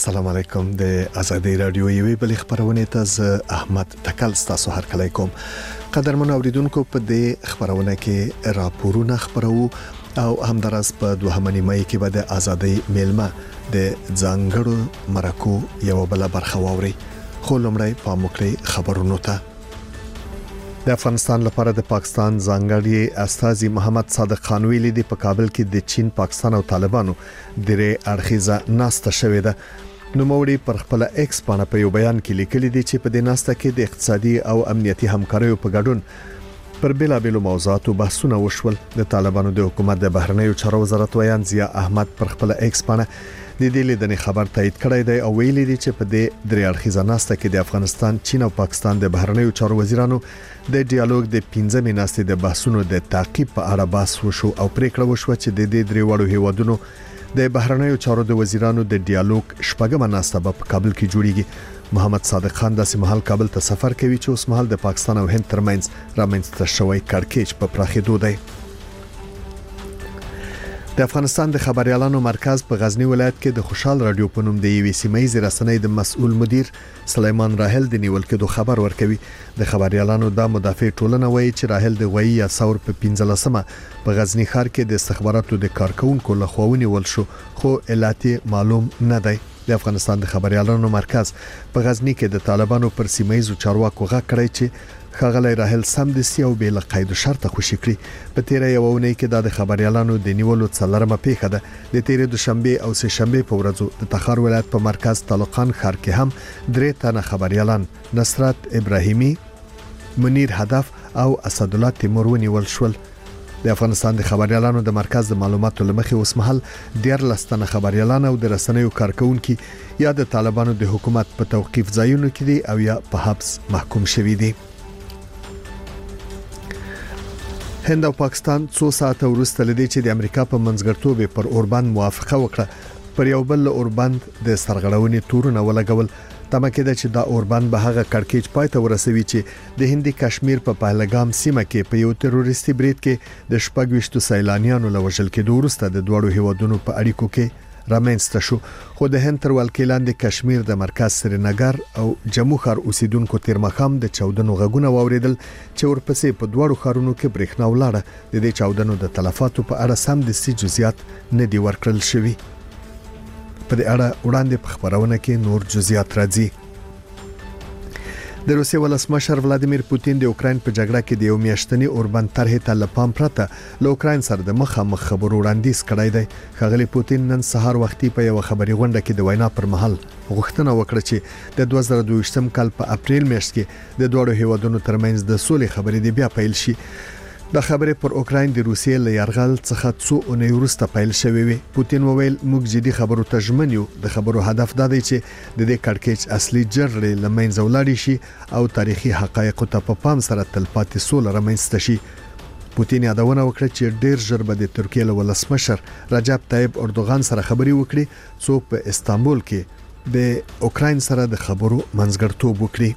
السلام علیکم د ازادي رادیو یوې بل خبرونه ته ز احمد تکل تاسو هر کله کوم قدرمن اوریدونکو په دې خبرونه کې راپورونه خبرو او همدارس په 2 مای کې به د ازادي میلمه د ځانګړو مرکو یو بل برخه ووري خو لمړی په مکړی خبرونو ته د افغانستان لپاره د پاکستان ځانګړي استاذي محمد صادق خان ویلي دی په کابل کې د چین پاکستان او طالبانو درې اړخیزه ناسته شوې ده نو موري پر خپل ایکس باندې په یو بیان کې لیکلي دي چې په دې ناسته کې د اقتصادي او امنیتي همکاریو په ګډون پر بیلابېلو موضوعاتو بحثونه وشول د طالبانو د حکومت د بهرنیو چارو وزارت ویان ضیا احمد پر خپل ایکس باندې د دې لیدنې خبر تایید کړی دی او ویلي دي چې په دې درې اړخیزه ناسته کې د افغانستان چین او پاکستان د بهرنیو چارو وزیرانو د ډیالوګ د 15 ناستې د بحثونو د تعقیب په اړه بحث وشو او پریکړه وشو چې د دې درې وړو هیوادونو د بهرنیو چارو د وزیرانو د ډیالوګ شپږمه ناسته په کابل کې جوړیږي محمد صادق خان د سیمهال کابل ته سفر کوي چې اوس مهال د پاکستان او هند ترمنځ رامنځته شوی کړکېچ په پراخېدو دی د افغانستان د خبريالانو مرکز په غزنی ولایت کې د خوشحال رادیو په نوم د یوې سیمایي رسنۍ د مسؤل مدیر سلیمان راهل د نیول کېدو خبر ورکوي د خبريالانو د مدافع ټولنه وایي چې راهل د غوي یا ثور په 15مه په غزنی ښار کې د استخباراتو د کارکونکو لخوا ونیول شو خو علت معلوم نه دی د افغانستان د خبريالانو مرکز په غزنی کې د طالبانو پر سیمایي چارواکو غږ کړی چې خغلی راهل سم د سی او بیل قید شرط خوشی کړی په تیر یو ونې کې د خبريالانو د نیولو څلرمه پیښه ده د تیر دوشنبه او سه شنبه په ورځو د تخار ولایت په مرکز طالقان ښار کې هم درې تنه خبريالان نصرت ابراهیمی منیر هدف او اسد الله تیمور ونیول شول د افغانستان د خبريالانو د مرکز د معلوماتو لمخې اوسمحل ډیر لستنه خبريالان او د رسنیو کارکونکو یا د طالبانو د حکومت په توقيف ځایونو کې دي او یا په حبس محکوم شوي دي هند او پاکستان څو ساعته وروسته لدی چې د امریکا په منځګړتوب پر اوربند موافقه وکړه پر یو بل اوربند د سرغړونې تورونه ولګول تمه کېده چې دا اوربند به هغه کړکېچ پای ته ورسوي چې د هندي کشمیر په پهلګام سیمه کې په یو تروریستي برید کې د شپږويشتو سیلانیانو لوژل کېدو وروسته د دوړو هیوادونو په اړیکو کې رامنځته شو خو د هند تر ولکې لاندې کشمیر د مرکز سرینګر او جمو ښار اوسیدونکو تیر مخام د چاودنو غږونه واوریدل چې ورپسې په دوړو ښارونو کې برېښنا ولاړه د دې چاودنو د تلفاتو په اړه سم د سي جزئیات نه دی ورکړل شوی په دې اړه وړاندې په خبرونه کې نور جزئیات راځي د روسیې ولسمشر ولادیمیر پوتین د اوکرين په جګړه کې د یو میاشتنی اوربند طرحې ته لپام پرته له اوکرين سره د مخامخ خبرو وړاندیز کړی دی خغلی پوتین نن سهار وختي په یو خبري غونډه کې د وینا پر مهال غوښتنه وکړه چې د 2022م کال په اپریل میاشت کې د دوه هیوادونو ترمنځ د سولې خبرې دی بیا پیل شي د خبرې پر اوکرين د روسیې له یرغل څخه څو اونۍ وروسته پیل شوې وي پوتین وویل موږ جدي خبرو ته ژمن یو د خبرو هدف دا دی چې د دې کړکېچ اصلي جرړې لمنځه ولاړ شي او تاریخي حقایق ته په پام سره تلپاتې سوله رامنځته شي پوتین یادونه وکړه چې ډیر ژر به د ترکیې له ولسمشر رجب طیب اردوغان سره خبري وکړي څو په استانبول کې د اوکرين سره د خبرو منځګړتوب وکړي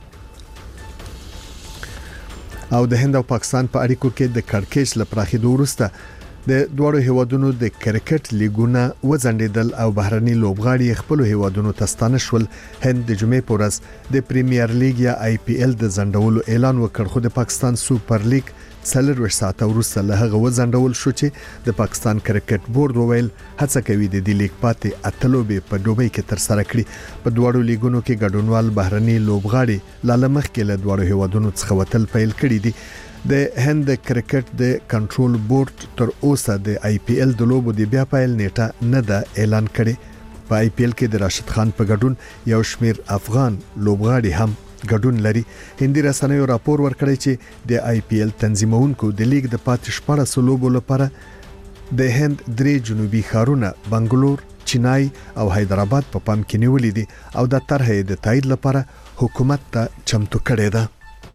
او د هند او پاکستان په اړیکو کې د کړکېچ لپاره وروسته د دوړو هیوادونو د کرکټ لیګونه وځنډیدل او بهرني لوبغاړي خپل هیوادونو ته ستانه شول هند د جمعې په ورځ د پریمیر لیګ یا آی پی ایل د ځنډولو اعلان وکړ خو د پاکستان سوپر لیګ 4 ساعته وروسته له هغه وځنډول شو چې د پاکستان کرکټ بورډ وویل هڅه کوي د دې لیګ پاتې اتلوبې په دوبۍ کې تر سره کړي په دوړو لیګونو کې ګډونوال بهرني لوبغاړي لاله مخ کې له دوړو هیوادونو څخه وتل پیل کړي دي د هند کرکټ د کنټرول بورډ تر اوسه د آی پی ایل د لوبو د بیا پیل نیټه نه ده اعلان کړي په آی پی ایل کې د راشد خان په ګډون یو شمیر افغان لوبغاړي هم ګډون لري هندي رسنیو راپور ورکړی چې د آی پی ایل تنظیمونکو د لیګ د پاتې شپږ لوبو لپاره د هند درې جنوبي ښارونه بنگلور چنای او حیدرآباد په پام کې نیولې دي او د طرحې د تایید لپاره حکومت ته چمتو کړی ده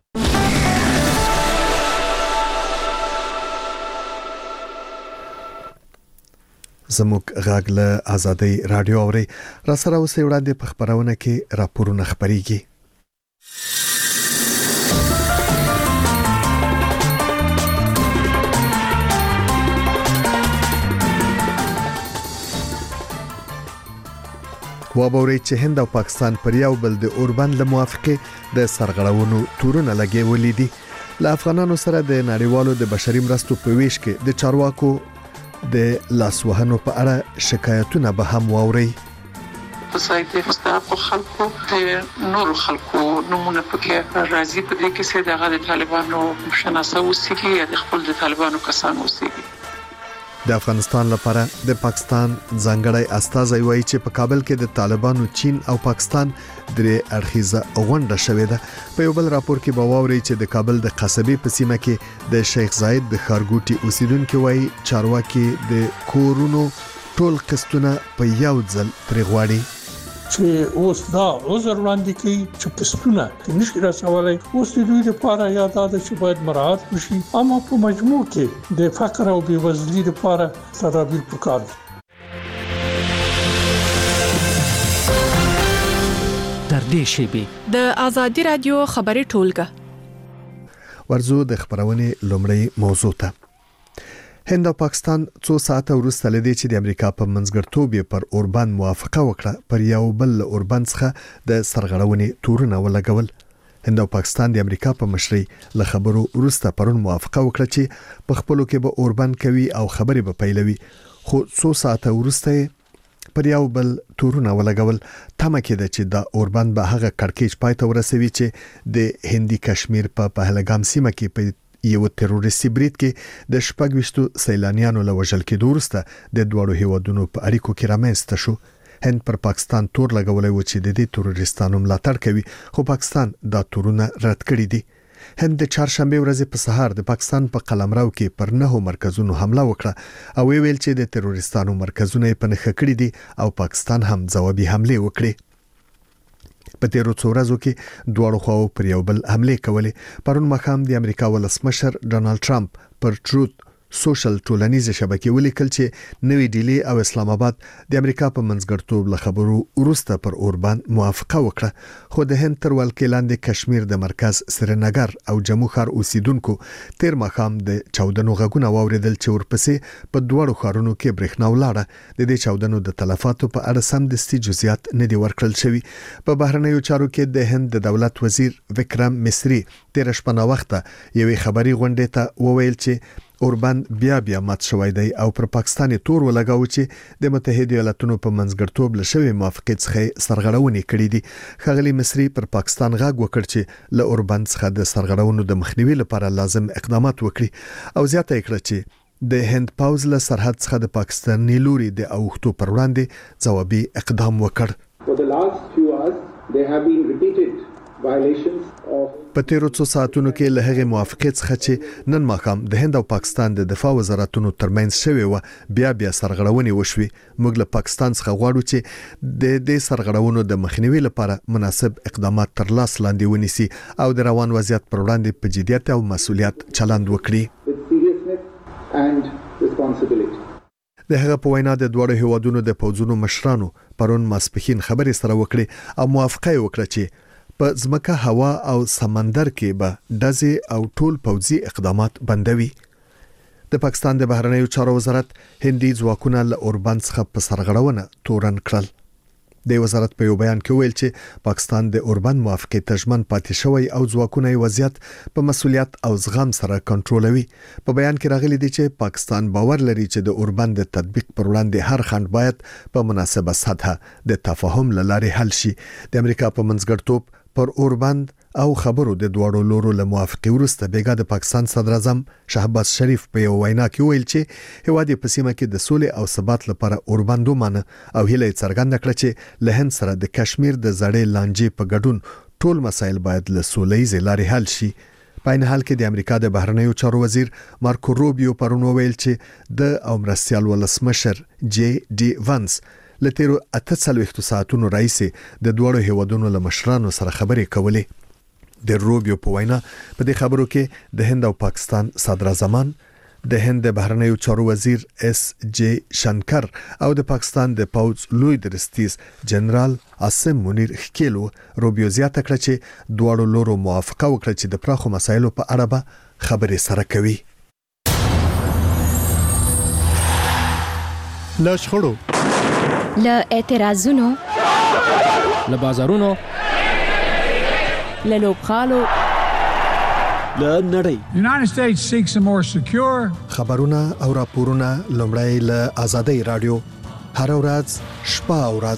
زموږ غږ له ازادي رادیو اوري را سره اوسې وړاندې په خبرونه کې راپورونه خبريږي وابوري چې هند او پاکستان پر یو بل د اوربند له موافقه د سرغړونو تورونه لګولې دي. له افغانانو سره د نړیوالو د بشري مرستو په ویش کې د چارواکو د لاسوهنو په اړه شکایتونه به هم واوري. سایت مستحق خلکو د نور خلکو نمونه پکې راځي په دې کې چې د طالبانو شناسه اوسېږي یا د خپل د طالبانو کسان اوسېږي. د افغانستان لپاره د پاکستان ځانګړی استازی وایي چې په کابل کې د طالبانو چین او پاکستان درې اړخیزه غونډه شوې ده. په یو بل راپور کې به واوري چې د کابل د قصبې په سیمه کې د شیخ زاید د خارګوټي اوسیدونکو وایي چارواکي د کورونو ټول قسطونه په یو ځل پرېغواړي چې اوس دا عذر وړاندې کوي چې پښتونه نشي رسولای. اوس د دوی لپاره یاد ده چې باید مراعات وشي، اما په مجموع کې د فقر او بېوزلۍ لپاره تدابیر پکار دي. در دې شیبه د ازادي رادیو خبري ټولګه ورزو د خبرونې لومړی موضوع ته. هند او پاکستان څو ساعته وروسته لدی چې د امریکا په منځګړتوب پر اوربند موافقه وکړه پر یو بل اوربند څخه د سرغړونې تورونه ولګول. هند او پاکستان د امریکا په مشرۍ له خبرو وروسته پرون موافقه وکړه چې په خپلو کې به اوربند کوي او خبرې به پیلوي، خو څو ساعته وروسته پر یو بل تورونه ولګول. تمه کېده چې دا اوربند به هغه کړکېچ پای ته ورسوي چې د هندي کشمیر په پهلګام سیمه کې په یو تروریستي برید کې د 26 سیلانیانو له وژل کېدو وروسته د دوړو هیوادونو په اړیکو کې رامنځته شو. هند پر پاکستان تور لګولای و چې د دې تروریستانو ملاتړ کوي، خو پاکستان دا تورونه رد کړی دي. هند د چهارشنبه ورځې په سهار د پاکستان په قلمرو کې پر 9 مرکزونو حمله وکړه او ویل چې د تروریستانو مرکزونه په نښه کړی دي او پاکستان هم ځوابي حمله وکړه. په تیرو څو ورځو کې دواړو خواو پر یو بل حمله کولې. پرون مخام د امریکا ولسمشر ډونالد ټرمپ پر ټروت سوشل ټولنیزه شبکې ولیکل چې نوې ډیلی او اسلام آباد د امریکا په منځګړتوب له خبرو وروسته پر اوربند موافقه وکړه، خو د هند تر ولکې لاندې کشمیر د مرکز سرینگر او جموں ښار اوسیدونکو تیر مخام د چاودنو غږونه واوریدل چې ورپسې په دوړو ښارونو کې برېښنا ولاړه. د دې چاودنو د تلفاتو په اړه سمدستي جزئیات نه دي ورکړل شوي. په بهرنیو چارو کې د هند د دولت وزیر وکرم مصری تیر شپه وخت یوې خبري غونډې ته وویل چې اوربند بیا مات شوی دی او پر پاکستان تور ولګاو چې د متحده ایالاتونو په منځګړتوب لشوي موافقت څخه سرغړونې کړې دي. خغلی مصری پر پاکستان غاګ وکړ چې له اوربند څخه د سرغړونو د مخنیوي لپاره لازم اقدامات وکړي او زیاته کړه چې د هند پاوز له سرحد څخه د پاکستاني لوري د اوښتو پر وړاندې ځوابي اقدام وکړ. For the last few hours there have been repeated violations of په تیرو څو ساعتونو کې له هغې موافقت څخه چې نن ماښام د هند او پاکستان د دفاع وزارتونو ترمنځ شوې و بیا سرغړونې وشوي. موږ له پاکستان څخه غواړو چې د دې سرغړونو د مخنیوي لپاره مناسب اقدامات تر لاس لاندې ونیسي او د روان وضعیت پر وړاندې په جدیت او مسؤلیت چلند وکړي. with seriousness and responsibility. د هغه په وینا د دوړو هیوادونو د پوځونو مشرانو پرون ماسپخین خبرې سره وکړي او موافقه وکړه چې په ځمکه، هوا او سمندر کې به دزې او ټول پوځي اقدامات بندوي. د پاکستان د بهرنیو چارو وزارت هندي ځواکونه له اوربند څخه په سرغړونه تورن کړل. د وزارت په یو بیان کې ویل چې پاکستان د اوربند موافقه تجمن پاتې شوی او ځواکونه یې وضعیت په مسؤلیت او زغم سره کنټرولوي. په بیان کې راغلي دي چې پاکستان باور لري چې د اوربند د تطبیق پر وړاندې هر خنډ باید په مناسبه سطحه د تفاهم لارې حل شي. د امریکا په منځګړتوب پر اوربند او خبرو د دوړو لورو له موافقه وروسته بیګا د پاکستان صدر اعظم شهباز شریف په یو وینا کې ویل چې هواد په سیمه کې د سولې او ثبات لپاره اوربند ومنه او هیله څرګنده کړه چې له هند سره د کشمیر د زړې لانجې په ګډون ټول مسایل باید له سولې لارې حل شي. په این حال کې د امریکا د بهرنیو چارو وزیر مارکو روبیو پرون ویل چې د مرستیال ولسمشر جی ډي وانس لتیرو 48 ساعتونو راځي د دوړو هیوادونو له مشرانو سره خبرې کولې. د روبیو په وینا په دې خبرو کې د هند او پاکستان صدر اعظمان، د هند د بهرنیو چارو وزیر اس جے شنکر او د پاکستان د پوځ لوی درستیز جنرال عاصم منیر ښکیلو. روبیو زیاته کړه چې دوړو لورو موافقه وکړه چې د پراخو مسایلو په اړه به خبرې سره کوي. له شخړو، له اعتراضونو له بازارونو، له لوبغالو، له نړۍ. The United States seeks a more secure. خبرونه او راپورونه لومړی له آزادۍ رادیو هر ورځ شپه او ورځ.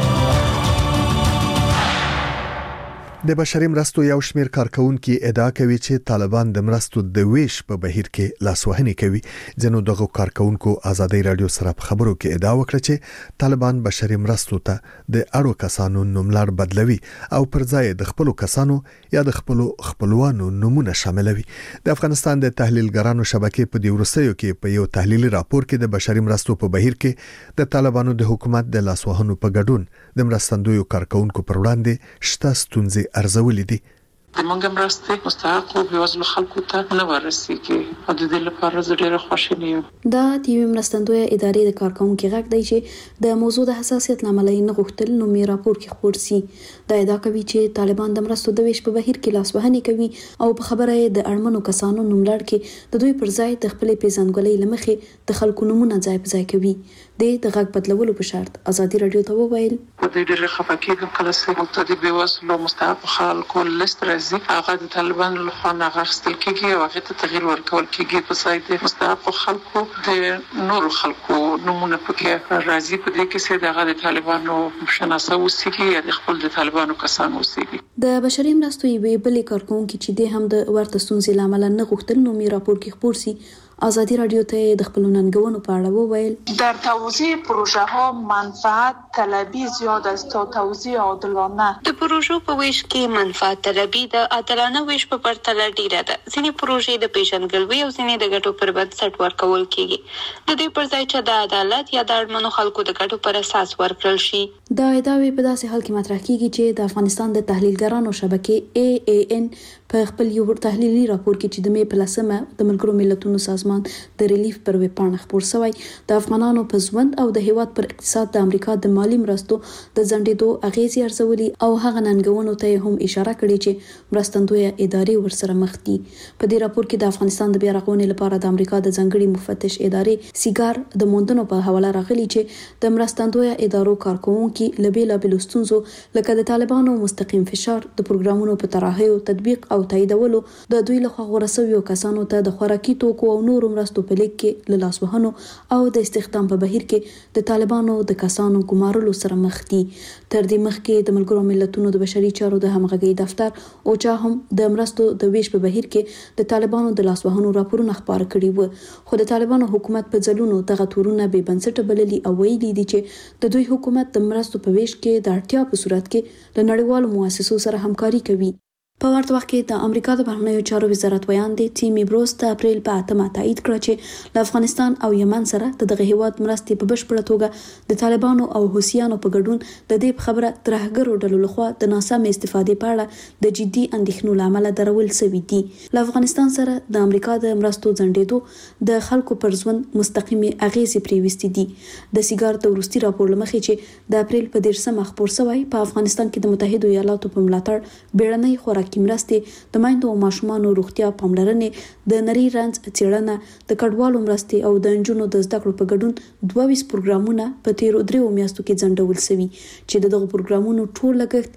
د بشري مرستو یو شمېر کارکونکو ادعا کوي چې طالبان د مرستو د ویش په بهیر کې لاسوهنه کوي. ځینو دغه کارکونکو آزادۍ رادیو سره په خبرو کې ادعا وکړه چې طالبان بشري مرستو ته د اړو کسانو نوملړ بدلوي او پر ځای د خپل کسانو یا د خپلوانو نمونه شاملوي. د افغانستان د تحلیلګرانو شبکې په دی ورسېو کې په یو تحلیلي راپور کې د بشري مرستو په بهیر کې د طالبانو د حکومت د لاسوهنو په ګډون د مرستندویو کارکونکو پر وړاندې شته ستونزې ارزولې دي. د موږ مرستې مستحق او بېوزلو خلکو ته نه ورسیږي او د دې لپاره زه ډېره خوشاله یم. دا د یو مرستندوی ادارې د کارکونکو غږ دی چې د موضوع د حساسیت لامل نه غوښتل نو می راپور کې خبر سي. دا ادعا کوي چې طالبان د مرستو د ویش په بهیر کې لاسوهنه کوي او په خبره د اړمنو کسانو نوملړ کې د دوی پر ځای د خپل پیژندګلۍ لمخې د خلکو نمونه ځای په ځای کوي. د غږ بدلولو په شرط ازادي رادیو ته وویل د ډېر خفقېږم کله چې د بېوزلو مستحق خلکو لیست راځي هغه د طالبانو لخوا نه غوښتل کېږي او هغه ته تغییر ورکول کېږي په ځای د مستحق خلکو د نورو خلکو نمونه پکې راځي په دې کې چې دغه د طالبانو شناسه وسیږي یا د خپل د طالبانو کسانو وسیږي. د بشري مرستو یوې بلې کارکونکو چې د هم د ورته ستونزې لامل نه غوښتل نو می راپور کې خبر سي. آزادی رادیو ته د خپل ننګونو په اړه وویل در توزیع پروژه ها منفعت طلبی زیاد است تا توزیع عادلانه. د پروژو په ویش کې منفعت طلبی د عادلانه ویش په پرتله ډیره ده. ځینې پروژې د پیژندګلوي او ځینې د ګټو پر بنسټ ورکول کیږي. د دې پر ځای چې د عدالت یا د اړمنو خلکو د ګټو پر اساس ورکړل شي. دا ادعاوې په داسې حال کې مطرح کیږي چې د افغانستان د تحلیلګرانو شبکې AAN په خپل یو تحلیلي راپور کې چې د مې په لسمه د ملګرو ملتونو سازمان د ریلیف پر ویب پاڼه خبر شوی د افغانانو په ژوند او د هیواد پر اقتصاد د امریکا د مالی مرستو د ځنډېدو اغیزې ارزولي او هغه ننګونو ته هم اشاره کړې چې مرستندوی ادارې ورسره مخ دي. په دې راپور کې د افغانستان د بیا رغونې لپاره د امریکا د ځنګړي مفتش ادارې سیګار د موندنو په حواله راغلي چې د مرستندوی ادارو کارکونکو لبیلا بلوستونزو لکه د طالبانو مستقیم فشار د پروګرامونو په طرحه او تطبیق او تاییدولو د دوی لخوا غوړسوي کسانو ته د خوراکي توکو او نورو مرستو په لیک کې له لاسوهنو او د استخدام په بهیر کې د طالبانو د کسانو ګمارلو سره مخ دي. تر دې مخکې د ملګرو ملتونو د بشري چارو د همغږي دفتر او چا هم د مرستو د ویش په بهیر کې د طالبانو د لاسوهنو راپورونه خبر کړي وو. خو د طالبانو حکومت په ځلونو دغه تورونه به بنسټ بللي او ویلي دي چې د دوی حکومت د مرستو په ویش کې د اړتیا په صورت کې د نړیوالو مؤسسو سره همکاري کوي. په ورته وخت کې د امریکا د بهرنیو چارو وزارت ویان دی ټیمي بروس د اپریل په 8 تایید کړ چې د افغانستان او یمن سره دغه هیواد مرستې په بشپړه توګه د طالبانو او حوثیانو په ګډون د دې خبره ترهګرو ډلو لخوا د ناسمې استفادې په اړه د جدي اندېښنو لامل درول شوی دی. له افغانستان سره د امریکا د مرستو ځنډېدو د خلکو پر ژوند مستقیمه اغیزې پریوستې دي. د سیګار د ورستي راپور لمخې چې د اپریل په 10 خبر شوی په افغانستان کې د متحده ایالاتو په ملاتړ بیړنۍ خوراکي مرستې د مایندو او ماشومانو روغتیا پاملرنې د نری رنځ څېړنه د کډوالو مرستې او د نجونو د زده کړو په ګډون 22 پروګرامونه په تیرو 3 میاشتو کې ځنډول شوي چې دغه پروګرامونو ټول لګښت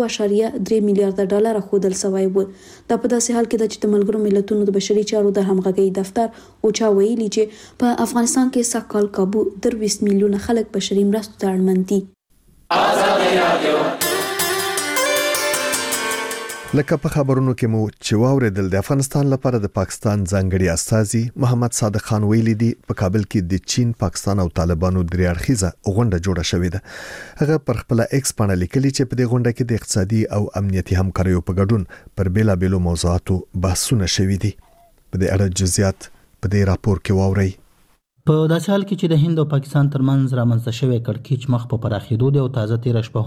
1.3 میلیارډ ډالر خودل شوی و. دا په داسې حال کې چې د ملګرو ملتونو د بشري چارو د همغږي دفتر او چا ویلي چې په افغانستان کې سکهال کابو 20 میلیونه خلک بشري مرستو ته اړمن دي. آزادي رادیو لکه په خبرونو کې مو چې واوریدل د افغانستان لپاره د پاکستان ځانګړي استازي محمد صادق خان ویلي دی په کابل کې د چین، پاکستان او طالبانو درې اړخیزه غونډه جوړه شوې ده. هغه پر خپل ایکس باندې لیکلي چې په دې غونډه کې د اقتصادي او امنیتي همکاریو په ګډون پر بیلابېلو موضوعاتو بحثونه شوي دي. په دې اړه جزئیات په دې راپور کې واورئ. په داسې حال کې چې د هند او پاکستان ترمنځ رامنځته شوی کړکېچ مخ په پراخېدو دی او تازه تیر شپه هم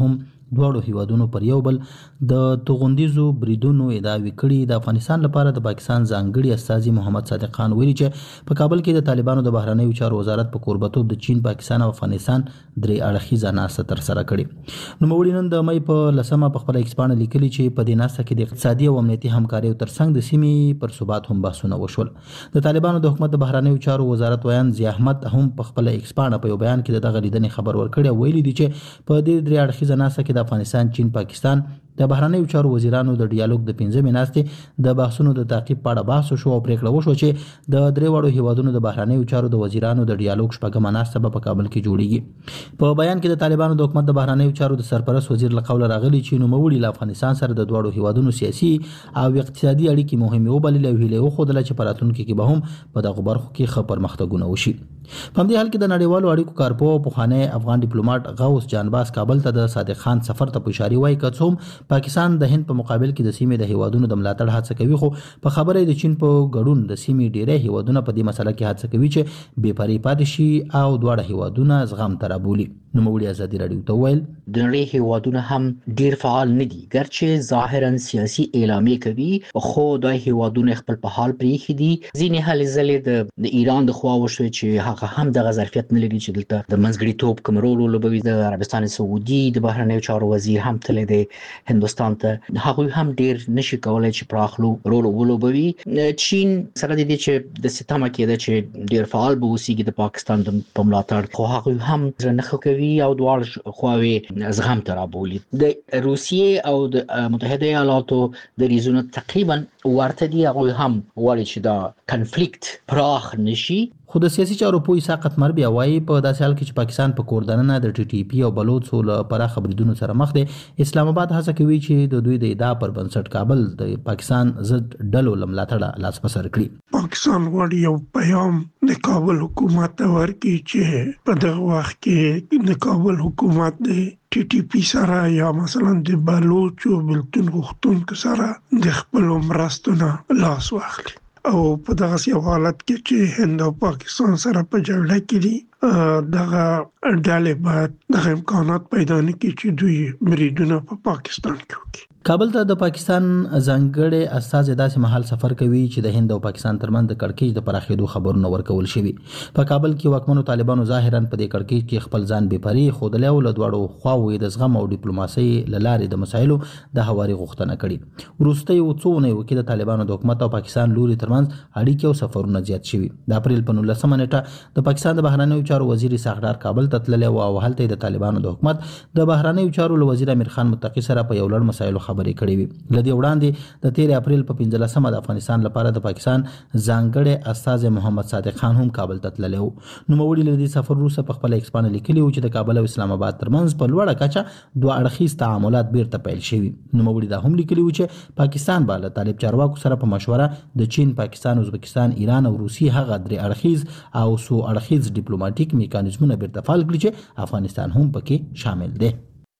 دواړو هیوادونو پر یو بل د توغندیزو بریدونو ادعاوې کړي. د افغانستان لپاره د پاکستان ځانګړي استازي محمد صادق خان ویلي چې په کابل کې د طالبانو د بهرنیو چارو وزارت په کوربتوب د چین، پاکستان او افغانستان درې اړخیزه ناسته ترسره کړې. نوموړي نن د مې په 10 په خپل ایکس باندې لیکلي چې په دې ناسته کې د اقتصادي او امنیتي همکارۍ ترڅنګ د سیمې پر ثبات هم بحثونه وشول. د طالبانو د حکومت د بهرنیو چارو وزارت ویان ضیاء احمد هم په خپل ایکس باندې په یو بیان کې دغه لیدنې خبر ورکړی او ویلي دي چې په دې درې اړخیزه ناسته کې د افغانستان، چین، پاکستان د بهرنیو چارو وزیرانو د ډیالوګ د 15مې ناستې د بحثونو د تعقیب په اړه بحث وشو او پریکړه وشوه چې د درې واړو هیوادونو د بهرنیو چارو د وزیرانو د ډیالوګ شپږمه ناسته په کابل کې جوړیږي. په بیان کې د طالبانو د حکومت د بهرنیو چارو د سرپرست وزیر له قوله راغلي چې نوموړي له افغانستان سره د دواړو هیوادونو سیاسي او اقتصادي اړیکې مهمې وبللې او هیله وښودله چې په راتلونکي کې به هم په دغو برخو کې ښه پرمختګونه وشي. په همدې حال کې د نړیوالو اړیکو کارپوه پخوانی افغان ډیپلوماټ غوث جانباز کابل ته د صادق خان سفر ته په اشاره وایي که څوم پاکستان د هند په مقابل کې د سیمې د هیوادونو د ملاتړ هڅه کوي، خو په خبره د چین په ګډون د سیمې ډیری هیوادونه په دې مسله کې هڅه کوي چې بې پرې پاتې شي او دواړه هیوادونه زغم ته رابولي. نوموړي ازادي راډیو ته وویل د نړۍ هیوادونه هم ډیر فعال نه دي، ګرچې ظاهرا سیاسي اعلامیې کوي خو د هیوادونو خپل په حال پریښي دي. ځینې هلې ځلې د ایران د خوا وشوي چې هغه هم دغه ظرفیت نه لري چې دلته د منځګړیتوب کوم رول ولوبوي. د عربستان سعودي د بهرنیو چارو وزیر هم تللی دی هندوستان ته، هغوی هم ډیر نشي کولای چې پراخ رول ولوبوي. چین سره د دې چې د ستمه کېده چې ډیر فعال به اوسېږي د پاکستان په ملاتړ، خو هغوی هم نه کوي او دواړه خواوې زغم ته رابولي. د روسیې او د متحده ایالاتو د ریزونو تقریبا ورته دي، هغوی هم غواړي چې دا کنفلیکت پراخ نشي. خو د سیاسي چارو پوه عیسی قطمر بیا وایي په داسې حال کې چې پاکستان په کوردننه د ټي ټي پی او بلوڅو له پراخه بریدونو سره مخ دی، اسلام آباد هڅه کوي چې د دوی د ادعا پر بنسټ کابل د پاکستان ضد ډلو له ملاتړه لاس په سر کړي. پاکستان غواړي یو پیغام د کابل حکومت ته ورکړي چې په دغه وخت کې د کابل حکومت د ټي ټي پی سره یا مثلا د بلوڅو بلتون غوښتونکو سره د خپل مرستو نه لاس واخلي او په دغه حالت کې چې هند او پاکستان سره په جګړه کې دي دغه ډلې باید دغه امکانات پیدا نه کړي چې دوی بریدونه په پاکستان کې وکړي. کابل ته د پاکستان ځانګړي استازي داسې مهال سفر کوي چې د هند او پاکستان ترمنځ د کړکېچ د پراخېدو خبرونه ورکول شوي. په کابل کې واکمنو طالبانو ظاهرا په دې کړکېچ کې خپل ځان بې پرې ښودلی او له دواړو خواوو د زغم او ډیپلوماسۍ له لارې د مسایلو د هواري غوښتنه کړې. وروستیو څو اونیو کې د طالبانو د حکومت او پاکستان لوري ترمنځ اړیکې او سفرونه زیات شوي. د اپریل په 19مه نیټه د پاکستان د بهرنیو چارو وزیر اسحاق کابل ته تللی او هلته د طالبانو د حکومت د بهرنیو چارو وزیر امیر خان متقی سره په یو لړ مسایلو خبرې کړې وي. لدی وړاندې د 13 اپریل په 15مه د افغانستان لپاره د پاکستان ځانګړي استازي محمد صادق خان هم کابل ته تللی و. نوموړي له دې سفر وروسته په خپل ایکس باندې لیکلي و چې د کابل او اسلام آباد ترمنځ په لوړه کچه دوه اړخیز تعاملات بیرته پیل شوي. نوموړي دا هم لیکلي و چې پاکستان به له طالب چارواکو سره په مشوره د چین، پاکستان، ازبکستان، ایران او روسیې هغه درې اړخیز او څو اړخیز ډیپلوماټیک میکانیزمونه بیرته فعال کړي چې افغانستان هم پکې شامل دی.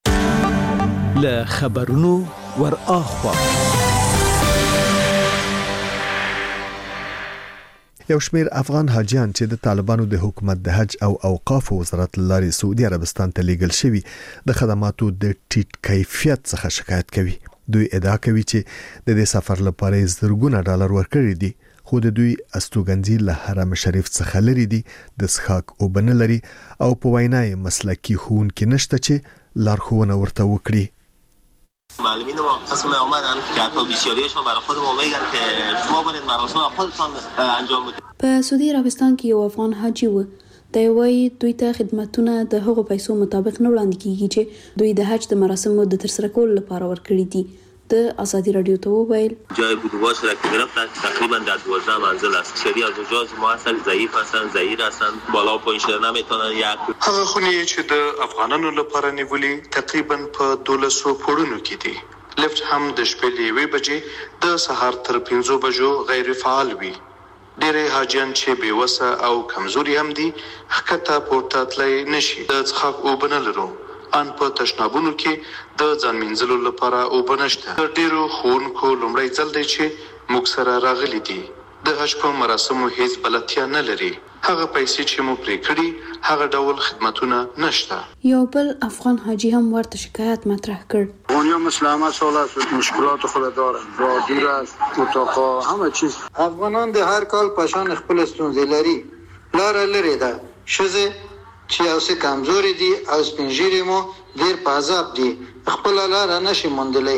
له خبرونو ور اخوا یو شمیر افغان حاجیان چې د طالبانو د حکومت د حج او اوقاف وزارت لارې سعودي عربستان ته لیږل شوی د خدماتو د ټیټ کیفیت څخه شکایت کوي. دوی ادعا کوي چې د دې سفر لپاره زرګونه ډالر ورکړي دي، خو د دوی استوګنځي له حرم شریف څخه لري دي، د څښاک اوبه نه لري او په وینای مسلکی ښوونکي نشته چې لارښوونه ورته وکړي. معلمین ما قسم اومدن که حتی بسیاریشون برای خود ما میگن که شما برید مراسم خودتان انجام بدید. په سعودي عربستان کې یو افغان حاجی و د وای دوی ته خدماتونه د هغو پیسو مطابق نه وړاندې کیږي چې دوی د حج د مراسمو د ترسره کولو لپاره ورکړي دي. د ازادي رادیو ته وویل جای بودواش را که گرفتن تقریبا در 12 منزل است. شری از اونجا ما اصلا ضعیف هستن، ضعیف هستن، بالا و پایین شدن نمیتونن. یک هغه خونی چې د افغانانو لپاره نیولې تقریبا په 1200 پوړونو کې دي. لفت هم د شپې له 1 بجې د سهار تر 5 بجو غیر فعال وي. ډېر حاجیان چې بېوسه او کمزوري هم دي ښکته پورته تللی نشي. د څښاک اوبه نه لرو، ان په تشنابونو کې د ځان مینځلو لپاره اوبه نشته. د ډېرو ښوونکو لومړی ځل دی چې موږ سره راغلي دي. د حج په مراسمو هیڅ بلدتیا نه لري. هغه پیسې چې مو پرې کړي هغه ډول خدماتونه نشته. یو بل افغان حاجی هم ورته شکایت مطرح کړ. دنیا مسلمه سال است، مشکلات خود داره، راه دور است، اتاقا، همه چیز. افغانان د هر کال پشان خپل ستونزې لري. لار لري ده. شزه چې اوسه کمزوري دي او سپینجيري مو ډیر په عذاب دي. خپل لار نشي موندلې.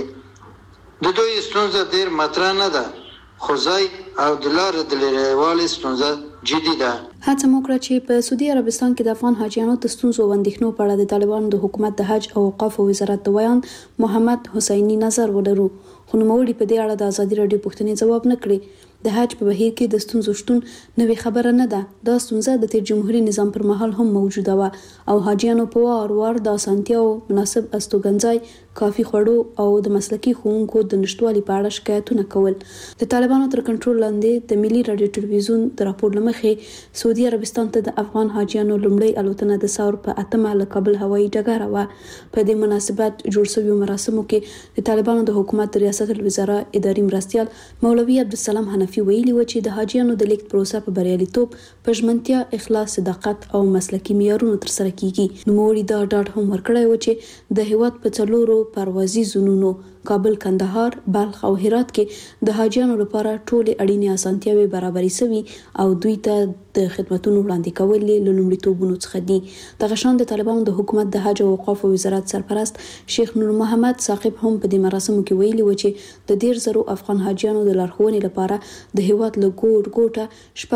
د دوی ستونزه ډیر مطرح نه ده. خو ځای او د لار د لريوالي ستونزه جدي ده. هڅه وکړه چې په سعودي عربستان کې د افغان حاجیانو د ستونزو او اندېښنو په اړه د طالبانو د حکومت د حج او اوقاف وزارت د ویان محمد حسینی نظر ولرو. خو نوموړي په دې اړه د ازادي رادیو پوښتنې ځواب نه کړی. د حج په بهیر کې د ستونزو شتون نوې خبره نه ده. دا ستونزه د تیر جمهوریت نظام پر مهال هم موجوده و او حاجیانو په وار د اسانتیاو مناسب استوګنځای، کافي خوړو او د مسلکي ښوونکو د نشټوالي په اړه شکایتونه کول. د طالبانو تر کنټرول لاندې د ملي رادیو ټلویزیون د راپور لمخې سعودي عربستان ته د افغان حاجیانو لومړی الوتنه د ثور په 8 له کابل هوایي ډګر و. په دې مناسبت جوړ شوی مراسمو کې د طالبانو د حکومت ریاست الوزرا اداري مرستيال مولوي عبدالسلام حنفي ویلي و چې د حاجیانو د لیږد پروسه په بریالیتوب، پژمنتیا، اخلاص، صداقت او مسلکي معیارونو تر سره کیږي. نوموړي دا ډاډ هم ورکړی و چې د هیواد په څلورو پروازي زونونو کابل، کندهار، بلخ او هرات کې د حاجیانو لپاره ټولې اړینې اسانتیاوې برابرې شوي او دوی ته د خدماتو وړاندې کول له لومړیتوبونو څخه دي. دغه شان د طالبانو د حکومت د حج او اوقاف وزارت سرپرست شیخ نور محمد ثاقب هم په دې مراسمو کې ویلي و چې د 100 افغان حاجیانو د لارښوونې لپاره د هیواد له ګوټه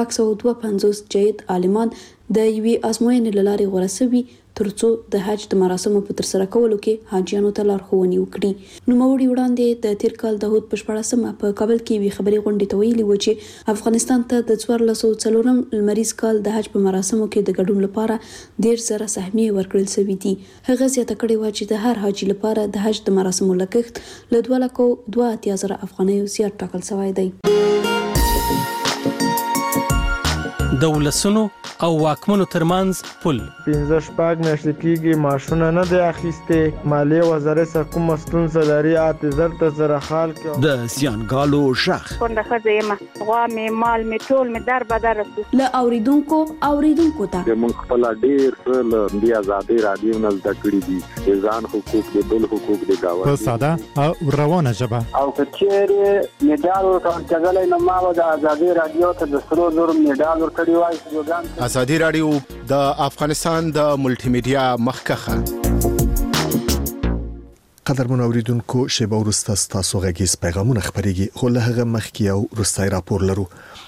652 جید عالمان د یوې ازموینې له لارې غوره شوي ترڅو د حج د مراسمو په ترسره کولو کې حاجیانو ته لارښوونې وکړي. نوموړي وړاندې د تیر کال د هود په 14مه په کابل کې وی خبري غونډې ته ویلي و چې افغانستان ته د 1404 لمریز کال د حج په مراسمو کې د ګډون لپاره 10000 سهمیې ورکړل شوې دي. هغه زیاته کړې و چې د هر حاجی لپاره د حج د مراسمو لګښت له 2,02,000 افغانۍ زیات ټاکل شوی دی. د ولسونو او واکمنو ترمنځ پل 15 میاشتې کېږي ماشونه نه دی اخیسته. مالیه وزارت څخه کوم ستونزه لري اعتذار ته زره خال کې د زیانګالو شخ څنګه خزه ما غوا می مال می ټول می در بدر ل اوریدونکو ته موږ خپل ډیر ل دی آزادي رادیو نه زده کړی دي ځان حقوق د بل حقوق د گاوند په ساده او روانه ژبه او کچېره میډال ورکړل نه ما د آزادي رادیو ته د سرو زور میډال ورکړی وای. ازادي رادیو د افغانستان د ملټي میډیا مخکخه. قدرمن اوریدونکو شیبه ورسته تاسو غږیز پیغامونه خبريږي خو له هغه مخکې یو روستای راپور لرو.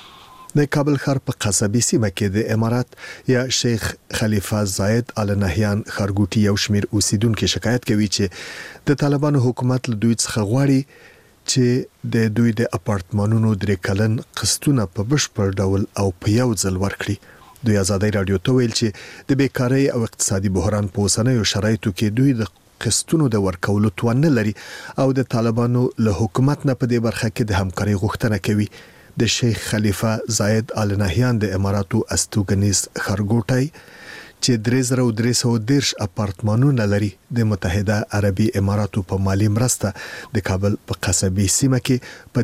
د کابل ښار په قصبی سیمه کې د امارات یا شیخ خلیفہ زاید آل نهیان خارګوټي یو شمیر اوسیدونکو شکایت کوي چې د طالبانو حکومت له دوی څخه غواړي چې د دوی د اپارتمانونو درې کلن قسطونه په بشپړ ډول او په یو ځل ورکړي. دوی ازادي رادیو ته ویل چې د بیکاری او اقتصادي بحران په اوسنیو شرایطو کې دوی د قسطونو د ورکولو توان نه لري او د طالبانو له حکومت نه په دې برخه کې د همکاري غوښتنه کوي. د شیخ خلیفہ زاید آل نهیان د اماراتو استوګنیز خارګوټي چې 3310 اپارتمانونه لري د متحده عربي اماراتو په مالی مرسته د کابل په قصبی سیمه کې په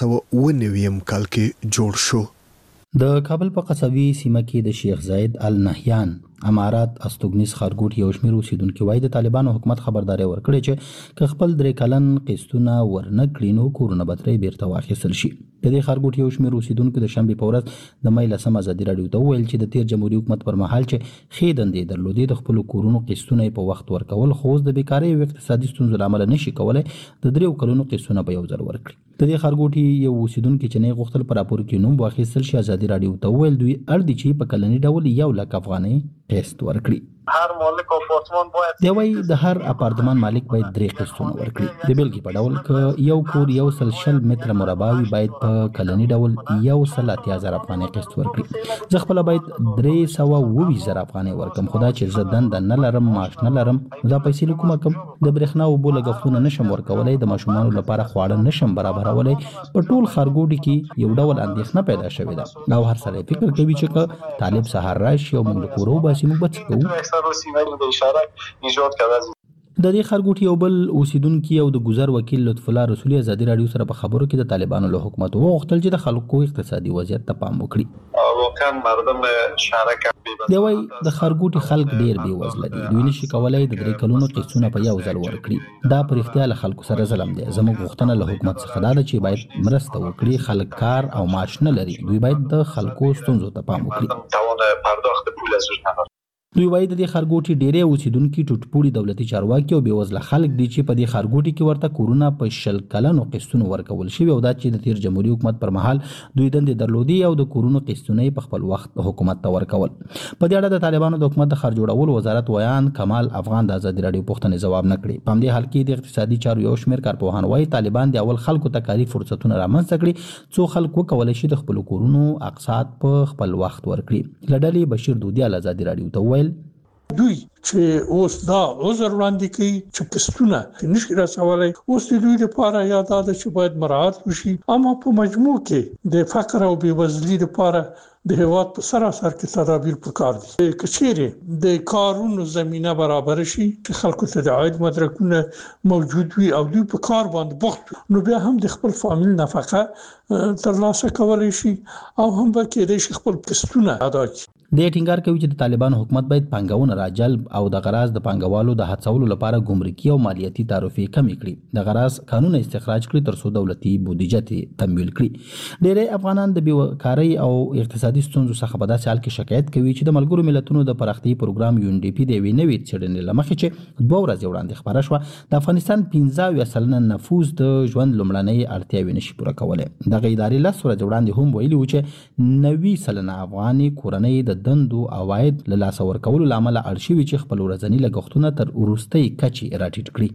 1390 کال کې جوړ شو. د کابل په قصبی سیمه کې د شیخ زاید آل نهیان امارات استوګنیز خارګوټ یو شمیر اوسیدونکو وایي د طالبانو حکومت خبرداري ورکړي چې خپل 3 کلن قسطونه ورنکړي نو کورونه بتري بیرته واخیستل شي. د دې خارګوټ یو شمیر اوسیدونکو د شنبه په ورځ د مې لسم ازادي رادیو ته ویل چې د تیر جمهوریت حکومت پر مهال چې خېدندې درلودي د خپل کورونو قسطونه په وخت ورکول خو د بیکاری او اقتصادي ستونزو لامل نشي کولای د 3 کلونو قسطونه په یو ځل ورکړي. د دې خارګوټ یو اوسیدونکو چې نه غوښتل پر راپور کې نوم واخیستل شي ازادي رادیو ته ویل دوی اړ دي چې په کلنی ډول 1 لک افغانۍ قسط ورکړي. هر مالک اپارتمان باید دی وای د هر اپارتمان مالک باید 3 قسطونه ورکړي. د بیلګې په ډول ک یو کور 100 متر مربع باید په کلنی ډول 1,30,000 افغانۍ قسط ورکړي. زه خپل باید 320,000 افغانۍ ورکم. خدا چې زه دند نه لرم معاش نه لرم دا پیسې کومه کم د برېښنا او بل لګښتونه نشم ورکولای د ماشومانو لپاره خواړه نشم برابرولای. په ټول خارګوټ کې یو ډول اندېښنه پیدا شوې ده او هر سړی فکر کوي چې طالب سهار راشي او موږ کورو باسي موږ بچو د دې خرګوټي یو بل اوسیدونکو او د ګذر وکیل لطف الله رسولي ازادي رادیو سره په خبرو کې د طالبانو له حکومت وغوښتل چې د خلکو اقتصادي وضعیت ته پام وکړي. واقعا مردم شارک دی وای د خرګوټي خلک ډیر بې وزله دي، دوی نشي کولای د 3 کلونو قسطونه په یو ځل ورکړي. دا پر اختیار خلکو سره ظلم دی. زموږ غوښتنه له حکومت څخه دا ده چې باید مرسته وکړي. خلک کار او معاش نه لري، دوی باید د خلکو ستونزو ته پام وکړي. توان پرداخت پول ازش نداره. دوی وایي د دې خرګوټي ډېری اوسیدونکي ټوټپوړي دولتي چارواکي او بېوزله خلک دي چې په دې خرګوټي کې ورته کورونه په 100 کلنو قسطونو ورکول شوي او دا چې د تیر جمهوریت حکومت پر مهال دوی دندې درلودي او د کورونو قسطونه په خپل وخت حکومت ته ورکول. په دې اړه د طالبانو د حکومت د خر جوړولو وزارت ویان کمال افغان د ازادي رادیو پوښتنې ځواب نه کړي. په همدې حال کې د اقتصادي چارو یو شمېر کارپوهان وایي طالبان د اول خلکو ته کاري فرصتونه رامنځته کړي څو خلک وکولی شي د خپلو کورونو اقساط په خپل وخت ورکړي. له ډلې بشیر دودیال ازادي رادیو ته وویل دوی چې اوس دا عذر وړاندې کوي چې قسطونه نشي رسولای، اوس د دوی لپاره یاد ده چې باید مراعات وشي. اما په مجموع کې د فقر او بېوزلۍ لپاره د هیواد په سراسر کې تدابیر پکار دي. کچېرې د کارونو زمينه برابر شي چې خلکو ته د عاید مدرکونه موجود وي او دوی په کار باندې بوخت وي، نو بیا هم د خپل فامیل نفقه ترلاسه کولای شي او هم به کېدای شي خپل قسطونه ادا کړي. د ټینګار کوي چې د طالبانو حکومت باید پانګونه راجلب او د غراض د پانګوالو د هڅولو لپاره ګمرکي او مالیاتي تعرفې کمې کړي، د غراض قانون استخراج کړي ترڅو دولتي بودیجه ته تمویل کړي. ډېری افغانان د بیکارۍ او اقتصادي ستونزو څخه په داسې حال کې شکایت کوي چې د ملګرو ملتونو د پراختیایي پروګرام UNDP د یوې نوې څېړنې له مخې چې 2 ورځې وړاندې خبره شوه د افغانستان 15% نفوس د ژوند لومړنۍ اړتیاوې نشي پوره کولی. دغه ادارې 10 ورځې وړاندې هم ویلي و چې 90% افغاني کورنۍ د دندو عواید له لاسه ورکولو له امله اړ شوي چې خپل ورځني لګښتونه تر وروستۍ کچې راټیټ کړي.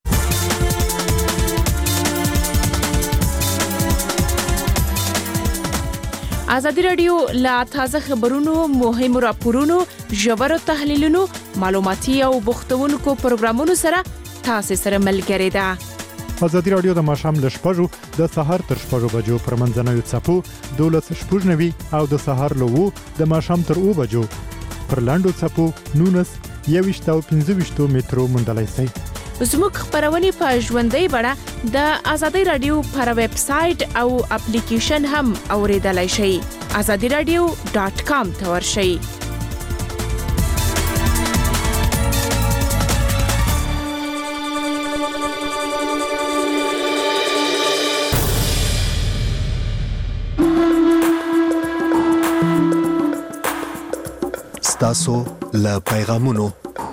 ازادي رادیو لا تازه خبرونو، مهمو راپورونو، ژورو تحلیلونو، معلوماتي او بوختونکو پروګرامونو سره تاسو سره ملګری ده. ازادي رادیو د ماښام له 6 د سهار تر 6 بجو پر منځنوي څپو 12:09 او د سهار له 2 د ماښام تر 2 بجو پر لاندو څپو 19 او 15 مترو موندلای شئ. زموږ خبرونه په ژوندۍ بڼه د ازادي رادیو پر ویب سټ او اپلیکیشن هم اوریدلای شئ. azadiradio.com ته ورشئ. تاسو له پیغامونو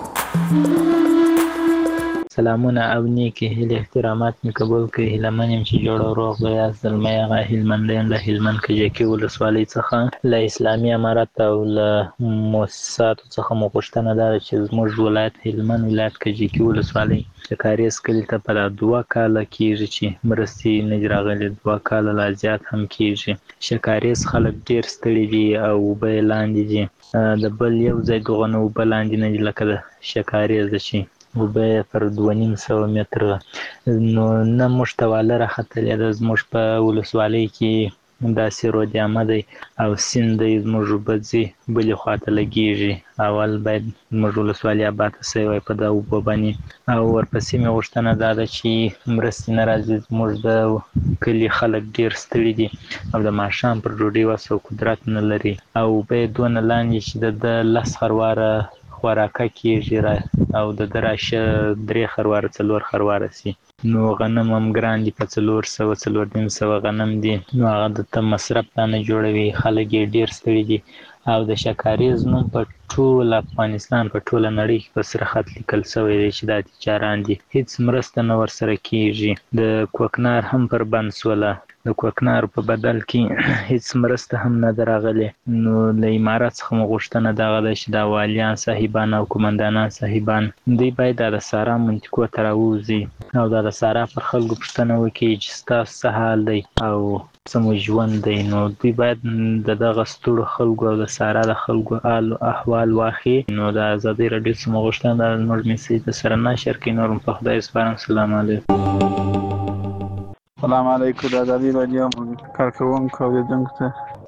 سلامونه او نیکی هیله احترامات می قبول کړئ. هیلمنیم چې جوړ او روغ به یاست. زلمی هغه هلمندیان له هلمند کجکي ولسوالۍ څخه له اسلامي امارت او له مؤسساتو څخه مو غوښتنه ده چې زموږ ولایت هلمند ولایت کجکي ولسوالۍ شکاریز کلي ته په 2 کاله کېږي چې مرستې نه راغلي، 2 کاله لا زیات هم کېږي. شکاریز خلک ډېر ستړي دي او اوبه یې لاندې دي، د بل یو ځای دغه نه اوبه لاندې نه دي لکه د شکاریز چې اوبه پر 2.5 متره نو نه موږ ته واله راختلې ده. زموږ په ولسوالۍ کې داسې رود عامه دی او سیند دی، زموږ اوبه ځي بلې خواته لګېږي. اول باید زموږ ولسوالۍ اباده سوی وای په دا اوبه باندې او ورپسې مې غوښتنه دا ده چې مرستې نه راځي. زموږ د کلي خلک ډېر ستړي دي او د ماښام پر ډوډۍ وس او قدرت نه لري او اوبه یې دونه لاندې چې د 10 خرواره خوراکه کېږي او د راشه 3 خرواره 4 خرواره سي. نو غنم هم ګران دي، په 400 غنم دي، نو هغه د مصرف نه جوړوي. خلک یې ډېر ستړي دي او د شکاریز نوم په ټول افغانستان په ټوله نړۍ کې په سره خط لیکل شوی دی چې دا تجاران دي، هیڅ مرسته نه ورسره کېږي. د کوکنار هم پر بند سوله، د کوکنار په بدل کې هیڅ مرسته هم نه راغلي. نو له امارات څخه مو غوښتنه دغه ده چې د والیان صاحبان او قومندانان صاحبان دوی باید د سارا منطقو ته راوځي او د سارا پر خلکو پوښتنه وکړي چې ستاسو څه حال دی او څه ژوند دی. نو دوی باید د دغه ستړو خلکو او د سارا د خلکو احوال واخلي. نو د ازادي رادیو څخه غوښتنه ده زموږ میسج د سره نشر کړئ. نور په خدای سپارم. سلام علیکم. سلام علیکم. د ازادي رادیو کارکوونکو او لیدونکو ته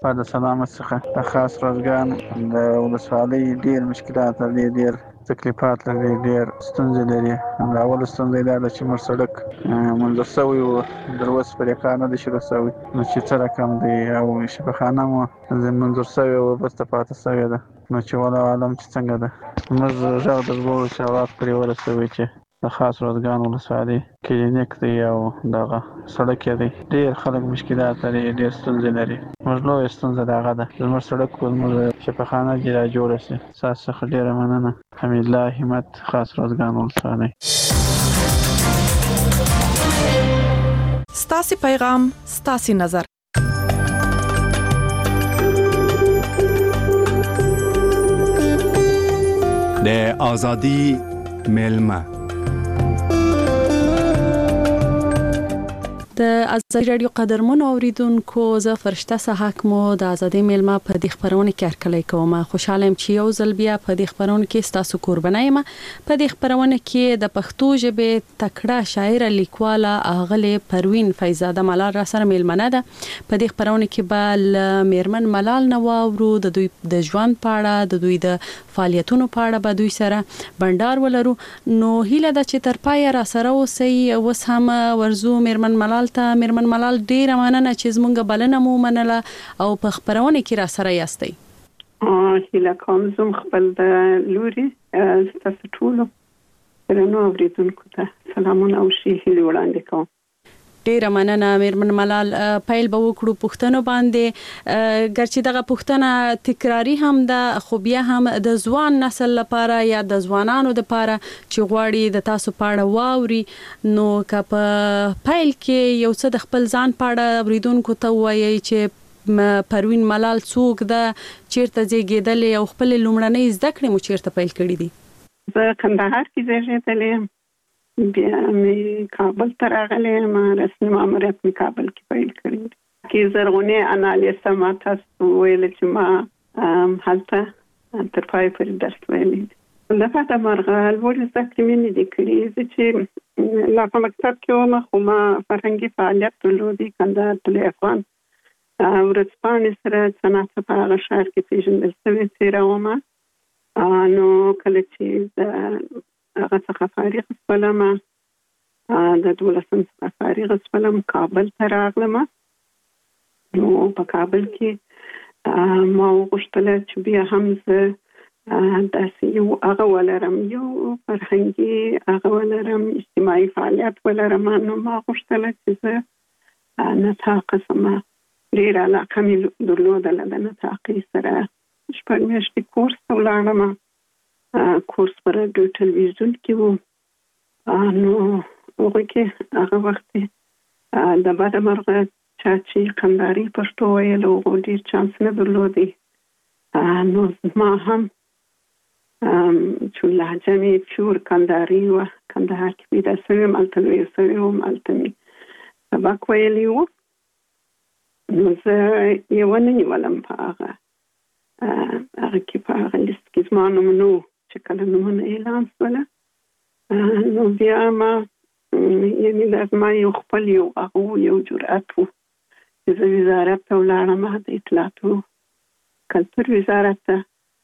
په د سلامت څخه د خاص روزګان د ولسوالۍ ډیر مشکلات لري، ډیر تکلیفات لري، ډیر ستونزې لري. د اول ستونزې دا ده چې موږ سړک منظور شوی و، تر اوسه پرې کار نه دی شروع شوی، نو چې څه رقم دی، او شفاخانه مو منظور شوی و بس ته پاتې شوې ده، نو چې والله عالم چې څنګه ده. موږ غږ در وړو چې هغه پرې ورسوي چې د خاص روزګان ولسوالۍ کلینیک دی او دغه سړک دی، ډیر خلک مشکلات لري، ډیر ستونزې لري. موږ لویه ستونزه د هغه ده، زموږ سړک زموږ شفاخانه دې را جوړه شي. ستاسو څخه ډیره مننه. حمیدالله همت، خاص روزګان ولسوالۍ. ستاسو پیغام، ستاسو نظر. د آزادی ملما د ازادي رادیو قدرمن اوریدونکو، زه فرشته صحاک مو د ازادي ملما په دې خبرونه کې هرکلی کوم. خوشاله يم چې یو ځل بیا په دې خبرونه کې تاسو قرباني یم. په دې خبرونه کې د پښتو ژبې تکړه شاعر لیکواله اغله پروین فیضزاده ملال را سره ملمنه ده. په دې خبرونه کې به میرمن ملال نواورو د دوی د ژوند پاړه، د دوی د فعالیتونو پاړه به دوی سره بندار ولرو. نو هیله ده چې تر پای را سره اوسئ. اوس هم ورزو میرمن ملال ته. میرمن ملال ډیره مننه چې زمونږ بلنه مو منله او په خبرونه کې را سره یاستئ. هیله کوم زم خپل د لوري تاسو ټول درنو اوریدونکو ته سلامونه او ښې هیلې وړاندې کوم. ډیره مننه میرمن ملال. پیل به وکړو پښتنو باندې، ګرچې دغه پښتنه تکراری هم ده، خو بیا هم د ځوان نسل لپاره یا د ځوانانو لپاره چې غواړي د تاسو پاړه واوري، نو که په پیل کې یو څه د خپل ځان پاړه اوریدونکو ته وایي چې پروین ملال څوک ده، چیرته زیږیدلې او خپل لومړنۍ زده کړې مو چیرته پیل کړې دي؟ زه کندهار کې زیږیدلې یم، بیا مې کابل ته راغلې یم، رسمي ماموریت مې کابل کې پیل کړی. کې زرغونې انالیسه ما تاسو ویل چې ما هلته تر پای پورې درس ویلی. د فاته مرغه لوړې زده کړې مې نه دي کړې. زه چې لا په مکتب کې وم، خو ما فرهنګي فعالیت درلودی. کندهار طلوع افغان ورځپاڼې سره څه په هغه ښار کې پېژندل شوې څېره ومه. نو کله چې د هغه څخه فارغ شولم، د 12 څخه فارغ شولم، کابل ته راغلم. نو په کابل کې ما وغوښتل چې بیا هم زه داسې یو هغه ولرم، یو فرهنګي هغه ولرم، اجتماعي فعالیت ولرم. نو ما غوښتل چې زه نطاق شم. ډېره علاقه مې درلودله د نطاقۍ سره. 6 میاشتې کورس ته ولاړم. کورس پر رادیو ټلویزیون کې وو. نو هغه کې هغه وخت د بده مرغه چا چې کندهاري پښتو ویل او ډېر چانس نه درلودی. نو ما هم چې لهجه مې پیور کندهاري وه، کندهار کې پیدا شوې، هلته لویه شوې وم، هلته مې سبق ویلی و. نو زه یې ونه نیولم په هغه کې، په هغه لیست کې زما نوم نه و چې کله نومونه اعلان شوله. نو بیا ما یعنې دا زما یو خپل یو جرأت و چې زه وزارت ته ولاړم، د اطلاعاتو کلتور وزارت ته.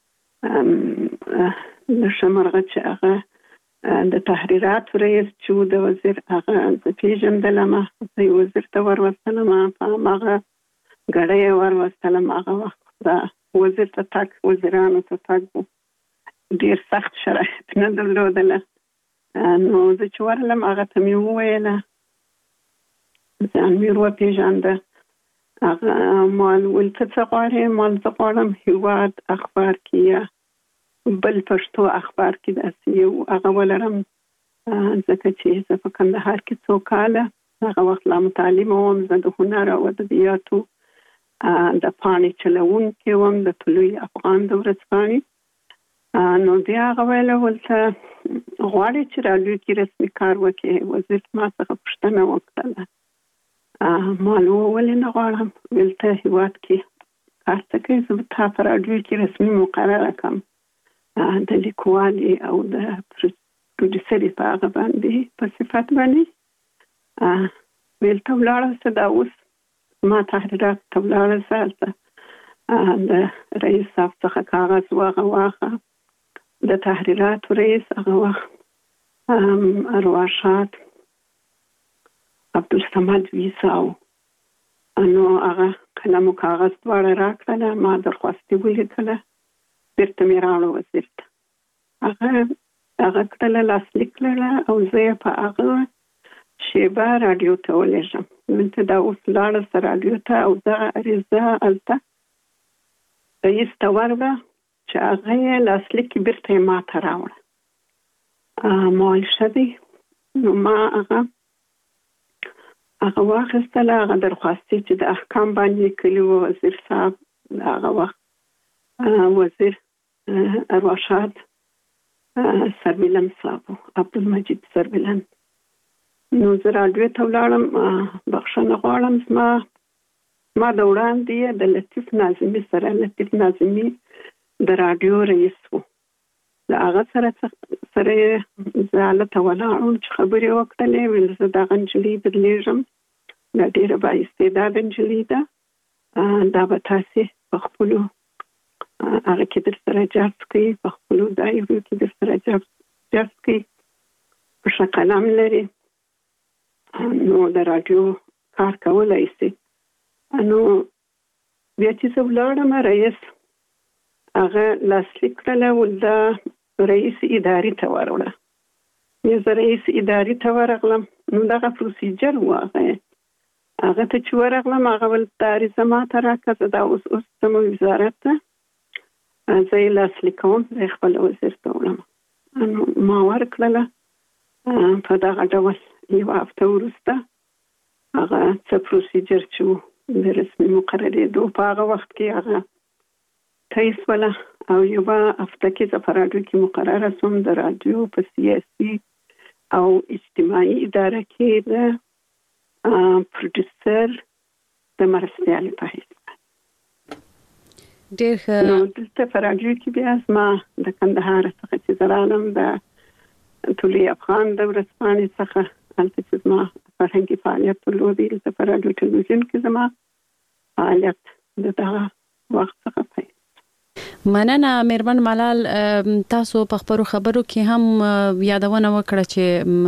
د ښه مرغه چې هغه د تحریراتو رئیس چې و، د وزیر هغه زه پېژندلم. زه یې وزیر ته وروستلم، په هماغه ګړی یې وروستلم. هغه وخت دا وزیر ته تګ، وزیرانو ته تګ و، ډېر سخت شرایط نه درلودله. نو زه چې ورغلم هغه ته مې وویله، ځان مې وپېژانده. هغه مال ویل ته څه غواړې؟ مال زه غواړم هېواد اخبار کې یا بل پښتو اخبار کې داسې یو هغه ولرم، ځکه چې زه په کندهار کې څو کاله هغه وخت لا متعلمه وم. زه د هنر او ادبیاتو د پاڼې چلوونکې وم، د طلوع افغان د ورځپاڼې. نو بیا هغه ویله ولته غواړې چې راډیو کې رسمي کار وکړې؟ وزیر ما څخه پوښتنه وکړله. ما ولې نه غواړم؟ ویل ته هېواد کې کار ته کوې، زه به تا په راډیو کې رسمي مقرره کړم د لیکوالې او د پروډیوسرې په هغه باندې په صفت باندې. ویل ته ولاړه شه، دا اوس ما تحریرات ته ولاړه شه، هلته د رئیس صاحب څخه کاغذ واخه د تحریرات رئیس هغه وخت ارواښاد عبدالصمد ویساو نو هغه قلم او کاغذ دواړه راکړل ما درخواستي ولیکله بیرته مې راوړه وزیر ته هغه کړله لاسلیک کړله او زه یې په هغه شیبه راډیو ته ولېږم دلته دا اوس لاړه سه راډیو ته او دغه عریضه هلته رئیس ته ورغله چې هغه یې لاسلیک بیرته یې ما ته راوړه ما ویل ښه دی نو ما هغه واخیستله هغه درخواستي چې د احکام باندې کلي و وزیر صاحب هغه وخت وزیر ارواښاد سربیلن صاحب عبدالمجید سربیلن نو زه راډیو ته ولاړم بخښنه غواړم ما د وړاندې د لطیف ناظمي سره لطیف ناظمي د راډیو رئیس و د هغه سره زه هلته ولاړم چې خبرې وکړلې ویل زه دغه نجلۍ بدلېږم دا ډېره بااستعداده نجلۍ ده دا به تاسې په خپلو هغه کې در سره جذب کوي په خپلو دایرو کې در سره جذب کوي په ښه قلم لري نو د راډیو کار کولی شي نو بیا چې زه ولاړم رئیس هغه لاسلیک کړله د رئیس ادارې ته ورغله زه رئیس ادارې ته ورغلم نو دغه پروسیجر و هغه ته چې ورغلم هغه ول دا عریضه ما ته راکړه دا اوس ځم وزارت ته زه یې لاسلیک کوم زه یې خپل وزیر ته وړم نو ما ورکړله په دغه ډول یوه هفته وروسته هغه څه پروسیجر چې و د رسمي مقررېدو په هغه وخت کې هغه تایید شوله او یوه هفته کې زه په راډیو کې مقرره شوم د راډیو په سیاسي او اجتماعي اداره کې د پروډوسر د مرستیالې په حیث ډېر ښه نو دلته په راډیو کې بیا زما د کندهار څخه چې زه رالم د طلوع افغان د ورځپاڼې څخه هلته چې زما فرهنګي فعالیت درلودی دلته په راډیو ټلویزیون کې زما فعالیت د دغه وخت څخه پیل مننه مېرمن ملال تاسو په خبرو کې هم یادونه وکړه چې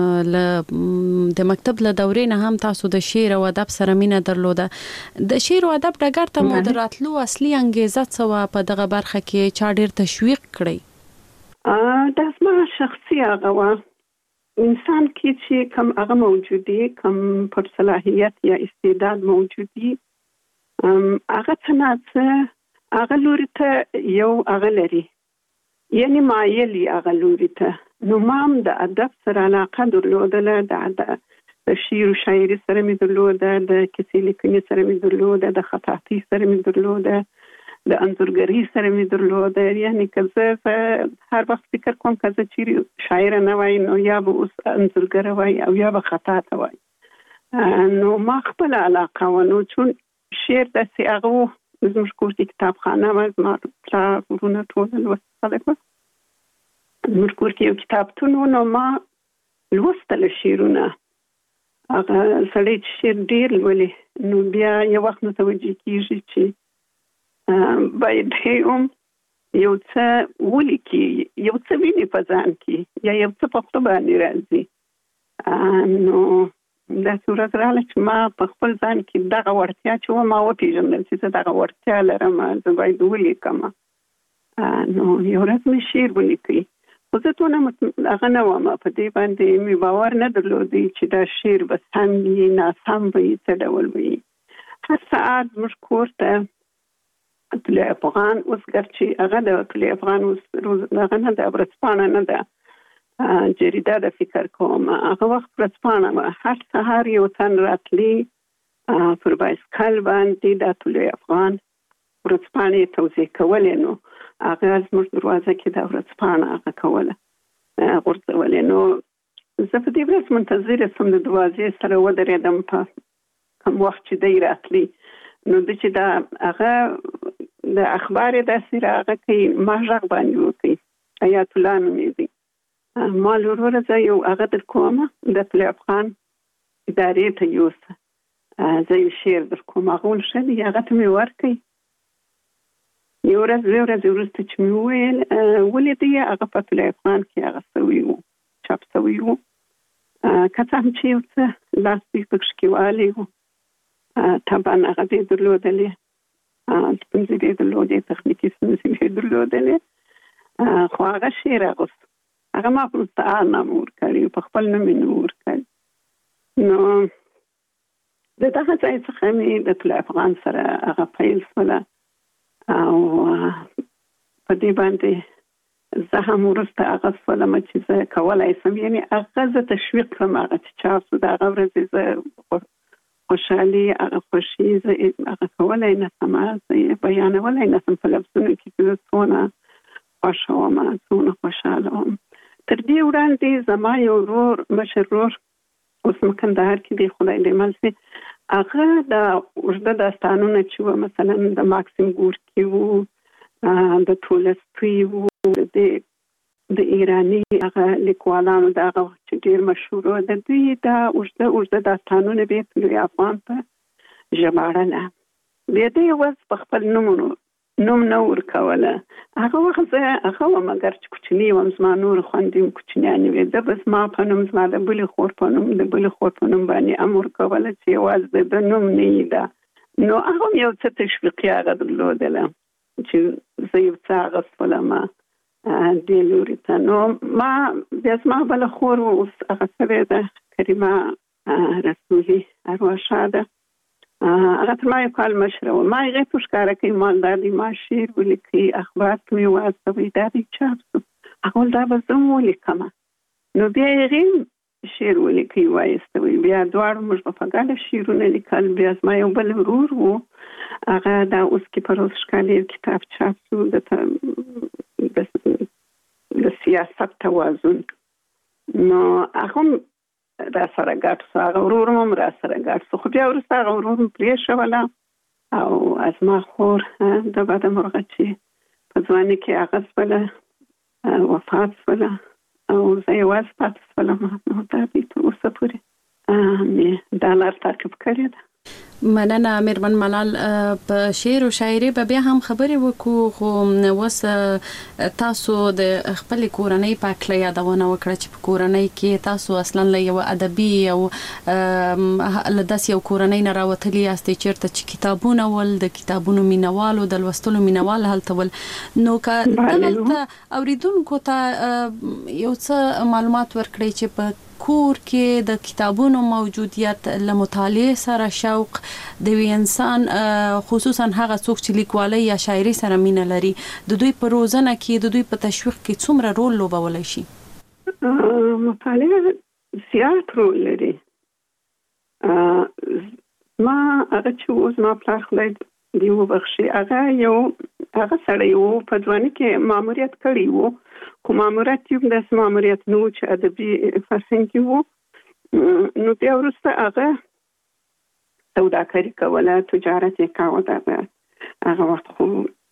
د مکتب له دورې نه هم تاسو د شعر او ادب سره مینه درلوده د شعر او ادب ډګر ته مو دراتلو اصلي انګیزه څه و په دغه برخه کې چا ډېر تشویق کړی دا زما شخصي هغه و انسان کې چې کوم هغه موجودي کوم پر صلاحیت یا استعداد موجودي هغه څه هغه لوري ته یو هغه لري یعنی مایلی هغه لوري ته نو مام د ادب سره علاقه درلودله د شعر او شاعري سره مې درلوده د کیسې لیکنې سره مې درلوده د خطاطۍ سره مې درلوده د انځورګرۍ سره مې درلوده یعنی که زه هر وخت فکر کوم که زه چیرې شاعره نه وای نو یا به اوس انځورګره وای او یا به خطاطه وای نو ما خپله علاقه و نو چون شعر داسې هغه و زموږ کور کې کتابخانه وه زما پلار ورونه ټول لوست خلک وه زموږ کور کې یو کتابتون و نو ما لوستله شعرونه هغه سړی چې شعر ډېر لولي نو بیا یو وخت متوجه کېږي چې باید هم یو څه ولیکي یو څه ویني په ځان کې یا یو څه په خپل باندې راځي نو داسې ورځ راغله چې ما په خپل ځان کې دغه وړتیا چې وه ما وپېژندل چې زه دغه وړتیا لرم زه باید ولیکم نو یو ورځ مې شعر ولیکئ خو زه دونه هغه نه وم په دې باندې مې باور نه درلودی چې دا شعر به سم وي ناسم به وي څه ډول به وي هر ساعت زموږ کور ته طلوع افغان اوس ګرچې هغه د طلوع افغان اوس هغه نه ده ورځپاڼه نه ده جریده د فکر کوم هغه وخت ورځپاڼه وه هر سهار یو تن راتلی پر بایسکل باندې د طلوع افغان ورځپاڼې توزیع کولې نو هغه زموږ دروازه کې د ورځپاڼه هغه کوله غورځولې نو زه په دې ورځ منتظره شوم د دروازې سره ودرېدم په کوم وخت چې دی راتلی نو د چې دا هغه د اخبار داسې راغی کوي ما غږ باندې وکړي حیات الله نومېږي ما لوروره زه یو هغه در کوم د طلوع افغان ادارې ته یوسه زه یو شعر در کوم هغه ول ښه دی هغه ته مې ورکړئ یو ورځ وروسته چې مې وویل ولې دی هغه په طلوع افغان کې هغه سوي وو چاپ سوي وو که څه هم چې یو څه لاس دوی پکې کې والی وو طبعا هغه دې درلودلې ستونزې دې درلودې تخنیکي ستونزې دې درلودلې خو هغه شعر اغوست هغه ما په مستعار نامه ورکړی په خپل نوم یې نه ورکړی نو د دغه ځای څخه مې د طلوع افغان سره هغه پیل شوله او په دې باندې زه هم وروسته هغه شولم چې زه کولی شم یعنې هغه زه تشویق کړم هغه چې چاپ شو د هغه ورځې زه خوشحالي هغه خوښي زه هغه کولی نه شم زه یې بیانولی نه شم په لفظونو کې چې زه څونه خوښه وم څونه خوشحاله وم تر دې وړاندې زما یو ورور مشر ورور اوس مکندهار کې دی خدای دې مل شي هغه د اوږده داستانونه چې وو مثلا د ماکسیم ګورکي وو د تولستوی وو د ایراني هغه لیکوالانو د هغه وخت چې ډېر مشهور وو د دوی دا اوږده داستانونه به په لوی افغان په ژباړله بیا دې اوس په خپل نوم نه ورکوله هغه وخت زه هغه وم اګر چې کوچني وم زما نور خویندې هم کوچنیانې وې ده به زما په نوم زما د بلې خور په نوم د بلې خور په نوم باندې هم ورکوله چې یوازې د نوم نه یې ده نو هغه هم یو څه تشویقي هغه درلودله چې زه یو څه هغه شولم دې لوري ته نو ما بیا زما بله خور اوس هغه سوې ده کریمه رسولي ارواښاده هغه تر ما یو کال مشره وه ما هغې ته ښکاره کوي مالدار دی ما شعر ولیکئ اخبار ته مې واستوئ دا دی چاپ شو هغه ویل دا به زه هم ولیکمه نو بیا هغې شعر ولیکئ وایستوئ بیا دواړو موږ به په ګډه شعرونه لیکل بیا زما یو بل ورور و هغه دا اوس کې په روز ښکالي کتاب چاپ شو د سیاست توازن نو هغه هم را سره ګډ شو هغه ورور هم را سره ګډ شو خو بیا وروسته هغه ورور هم پرېښوله او زما خور د بده مرغه چې په ځوانۍ کې هغه شوله وفات شوله او زه یوازې پاتې شولم نو دا دی تر اوسه پورې مې دا لار تعقیب کړې ده مننه میرمن ملال په شعر او شاعري به بیا هم خبرې وکړو خو اوس تاسو د خپل کورنۍ په اړه یادونه وکړه چې په کورنۍ کې تاسو اصلا له یو ادبي او له داسې یو کورنۍ نه راوتلي یاستئ چېرته چې کتابونه ول د کتابونو مینوالو د لوستلو مینوال هلته ول نو که دلته اوریدونکو ته یو څه معلومات ورکړئ چې په کور کې د کتابونو موجودیت له مطالعه سره شوق د وی انسان خصوصا هغه څوک چې لیکوالۍ یا شاعري سره مینه لري د دوی په روزنه کې د دوی په تشویق کې څومره رول لوبولی شي مطالعه زیات رول لري ما هغه چې اوس ما پلار خدای دې وبخښي هغه سړی و په ځوانۍ کې ماموریت کړی و خو ماموریت یو داسې ماموریت نه و چې ادبي فرهنګي و نو بیا وروسته هغه سوداګري کوله تجارت یې کاوه هغه وخت خو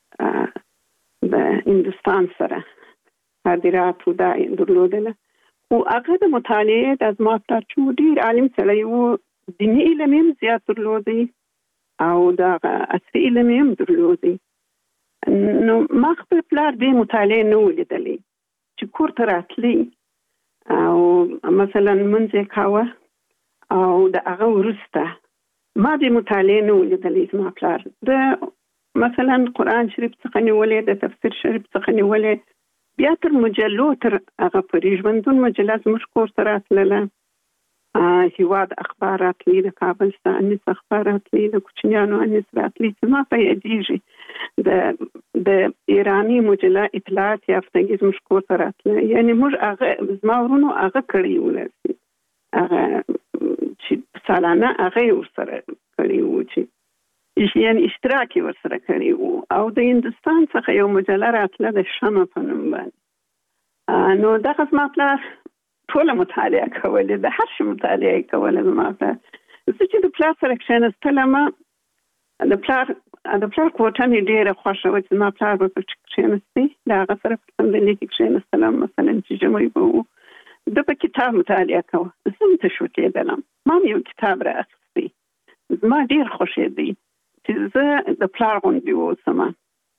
د هندوستان سره صادرات دا درلودله خو هغه د مطالعې د زما پلار چې ډېر عالم سړی و دیني علم هم زیات درلودی او د عصري علم هم درلودی نو ما خپل پلار دې مطالعې نه ولیدلې چې کور ته راتلی او مثلا منځ یې کاوه او د هغه وروسته ما دې مطالعې نه ولیدلې زما پلار د مثلا قرآن شریف څخه نیولې د تفسیر شریف څخه نیولې بیا تر مجلو تر هغه پورې ژوندون مجله زموږ کور ته راتلله هیواد اخبار راتلی د کابل څخه انیس اخبار راتلی د کوچنیانو انیس راتلی چې ما په یادېږي د ایرانی مجله اطلاعات یافتګي زموږ کور ته راتله یعنې موږ هغه زما ورونو هغه کړی ولرسي هغه چې سالانه هغه ورسره کړی و چې یعنې اشتراک یې ورسره کړی و او د هندوستان څخه یو مجله راتله د شمع په نوم باندې نو دغه زما پلار ټوله مطالعه کولې د هر شي مطالعه کوله زما پلار زه چې د پلار سره کښېنستلم د پلار کوټه مې ډېره خوښه وه چې زما پلار به پکې کښېنستی د هغه سره په صندلۍ کې کښېنستلم مثلا چې ژمی به و ده به کتاب مطالعه کوه زه هم تشویقېدلم ما هم یو کتاب رااخیستی زما ډېر خوښېدی چې زه د پلار غوندې واوسم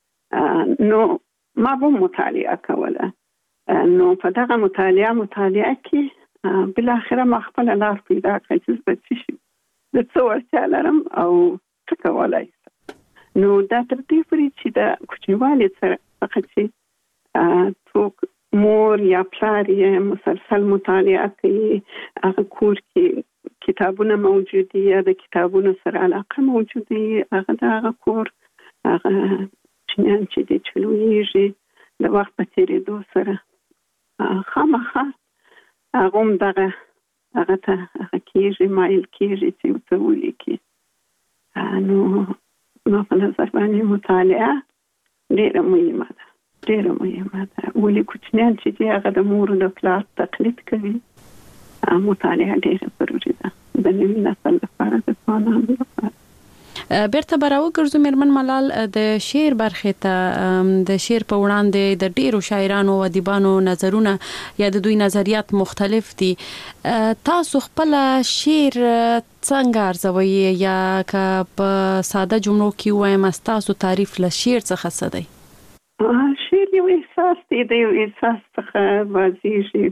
نو ما به مطالعه کوله. نو په دغه مطالعه کې بل اخره ما خپل لار پیدا کړې چې په څه د څه ورته لرم او څه کولای شم. نو دا تر دې پورې چې د کوچنیوالي سره فقط چې څوک مور یا پلار یې مسلسل مطالعه کوي، هغه کور کې کتابونه موجود دي یا د کتابونو سره علاقه موجود دي، هغه د هغه کور هغه چنان چې د چلوېږي د وخت په تېرېدو سره خامخا هغه هم دغه ته هغه کېږي مایل کېږي چې ورته ولیکي. نو ما په نظر باندې مطالعه ډېره مهمه ده. ولې کوچنیان چې دي هغه د مور او د پلار تقلید کوي. مطالعه ډېره ضروري ده د نوي نسل لپاره، د ځوانانو لپاره. بیرته براو ګرځو میرمن ملال د شعر برخې ته. د شعر په وړاندې د ډیرو شاعرانو او ادیبانو نظرونه یا د دوی نظریات مختلف دي. تاسو خپل شعر څنګه ارزوي یا که په ساده جملو کې وایم تاسو تعریف له شعر څخه څه دی؟ شعر یو احساس دی، د یو احساس څخه واضحېږي.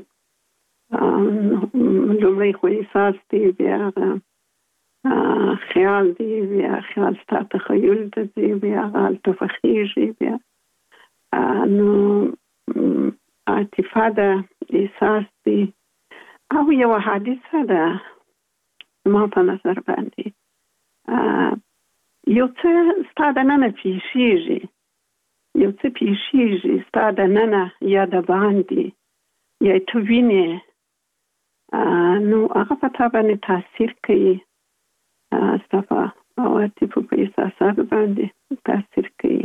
لومړی خو احساس دی، بیا خیال دی، بیا خیال ستا تخیل دی، بیا هلته فخیږي، بیا نو عاطفه ده، احساس دی او یو حادثه ده. ما په نظر باندې یو څه ستا دننه پیښیږي، ستا دننه یا د باندې یا ته وینې، نو هغه په تا باندې تاثیر کوي، ستا په عواطفو په احساساتو باندې تاثیر کوي.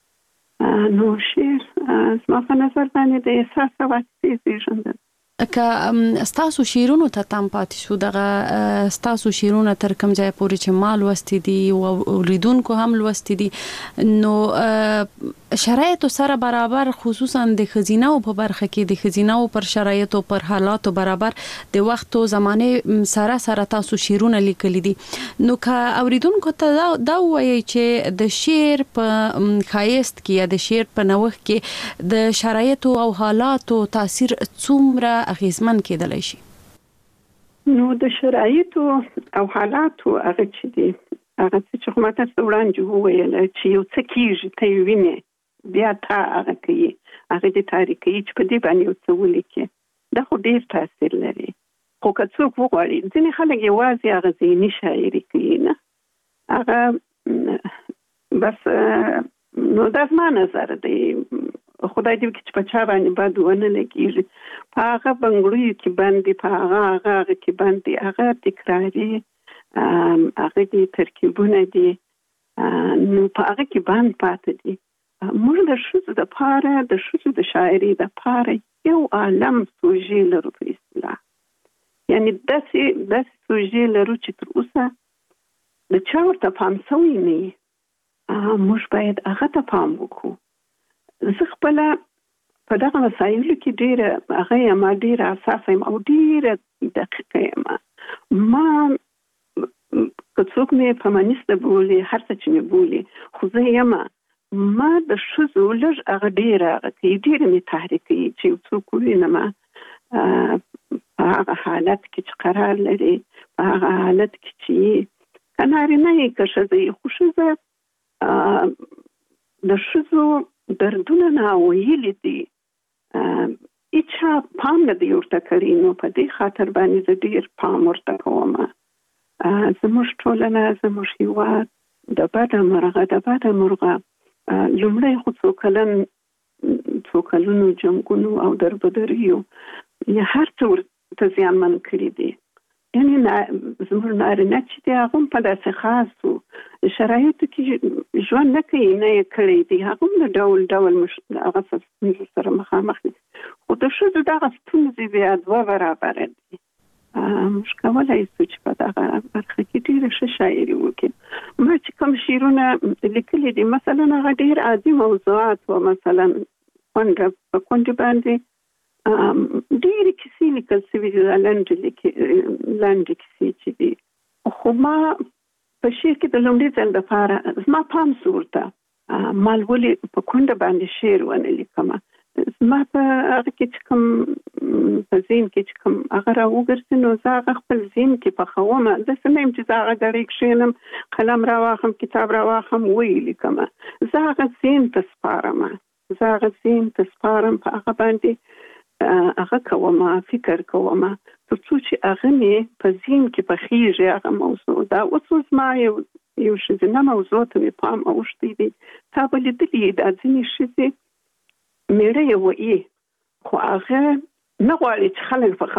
نو شعر زما په نظر باندې د احساس او عاطفې زېږنده. که ستاسو شعرونو ته تم پاتې شو، دغه ستاسو شعرونه تر کوم ځای پورې چې ما لوستي دي او اوریدونکو هم لوستي دي، نو شرایطو سره برابر، خصوصا د ښځینه‌و په برخه کې د ښځینه‌و پر شرایطو پر حالاتو برابر د وخت او زمانه سره تاسو شعرونه لیکلي دي. نو که اوریدونکو ته دا وایي چې د شعر په ښایست کې یا د شعر په نوښت کې د شرایطو او حالاتو تاثیر څومره اغیزمن کېدلی شي؟ نو د شرایطو او حالاتو هغه چې دي، هغه چې خو ما تاسو وړاندې وویل چې یو څه کېږي ته یې وینې، بیا تا هغه کوي، هغه دې تاریخ کوي چې په دې باندې یو څه ولیکي. دا خو ډېر تاثیر لري. خو که څوک وغواړي، ځینې خلک یوازې هغه ذهني شاعري کوي، نه هغه بس. نو دا زما نظر دی. خدای دې وکړي چې په چا باندې بد ونه لګېږي. په هغه بنګړیو کې باندې، په هغه کې باندې هغه تکراري، هغه دې ترکیبونه دي، نو په هغه کې باندې پاتې دي. موږ د ښځو دپاره، د ښځو د شاعري دپاره یو عالم سوژې لرو په اصطلاح. یعنې داسې سوژې لرو چې تر اوسه د چا ورته پام شوی نه وي. موږ باید هغه ته پام وکړو. زه خپله په دغه مسایلو کې ډېره حساسه یم او ډېره دقیقه یم. ما که څوک مې فمینیسته بولي، هر څه چې مې بولي، خو زه یم ما د ښځو لږ هغه ډېره کوي، ډېره مې تحریکوي چې یو څوک ووینم په هغه حالت کې چې قرار لري، په هغه حالت کې چې که نارینه یې که ښځه یې، خو ښځه د ښځو دردونه ناویلي دي، هیچا پام نه دی ورته کړی. نو په دې خاطر باندې زه ډېر پام ورته کوم. زموږ ټولنه، زموږ هېواد د بده مرغه لومړی خو څو کلونو جنګونو او دربدریو یا هر څه ورته زیانمن کړي دي. یعنې زموږ نارینه چې دی هغه هم په داسې خاصو شرایطو کې ژوند نه کوي، نه یې کړی دی، هغه هم د ډول هغه ستونزو سره مخامخ دي. خو د ښځو دغه ستونزې بیا 2 برابره دي. موږ کولی شو چې په دغه برخه کې ډېره ښه شاعري وکړو. ما چې کوم شعرونه لیکلي دي، مثلا هغه ډېر عادي موضوعات و، مثلا په کونډې باندې ډېرې کیسې لیکل شوي دي، لنډې کیسې چې دي. خو ما په شعر کې د لومړي ځل دپاره زما پام شو ورته، مال ولې په کونډه باندې شعر ونه لیکم. ما په هغه کې چې کوم په ذهن کې چې کوم هغه راوګرځي نو زه هغه خپل ذهن کې پخوم. داسې نه یم چې زه هغه ډېرې کښېنم قلم راواخلم کتاب راواخلم ویې لیکم. زه هغه ذهن ته سپارم په هغه باندې هغه کوم فکر کوم تر څو چې هغه مې په ذهن کې پخېږي هغه موضوع. دا اوس ما یو ښځینه موضوع ته مې پام اوښتی دی. تا به لیدلي دا ځینې ښځې میړه یې وایي خو هغه نه غواړي چې خلک په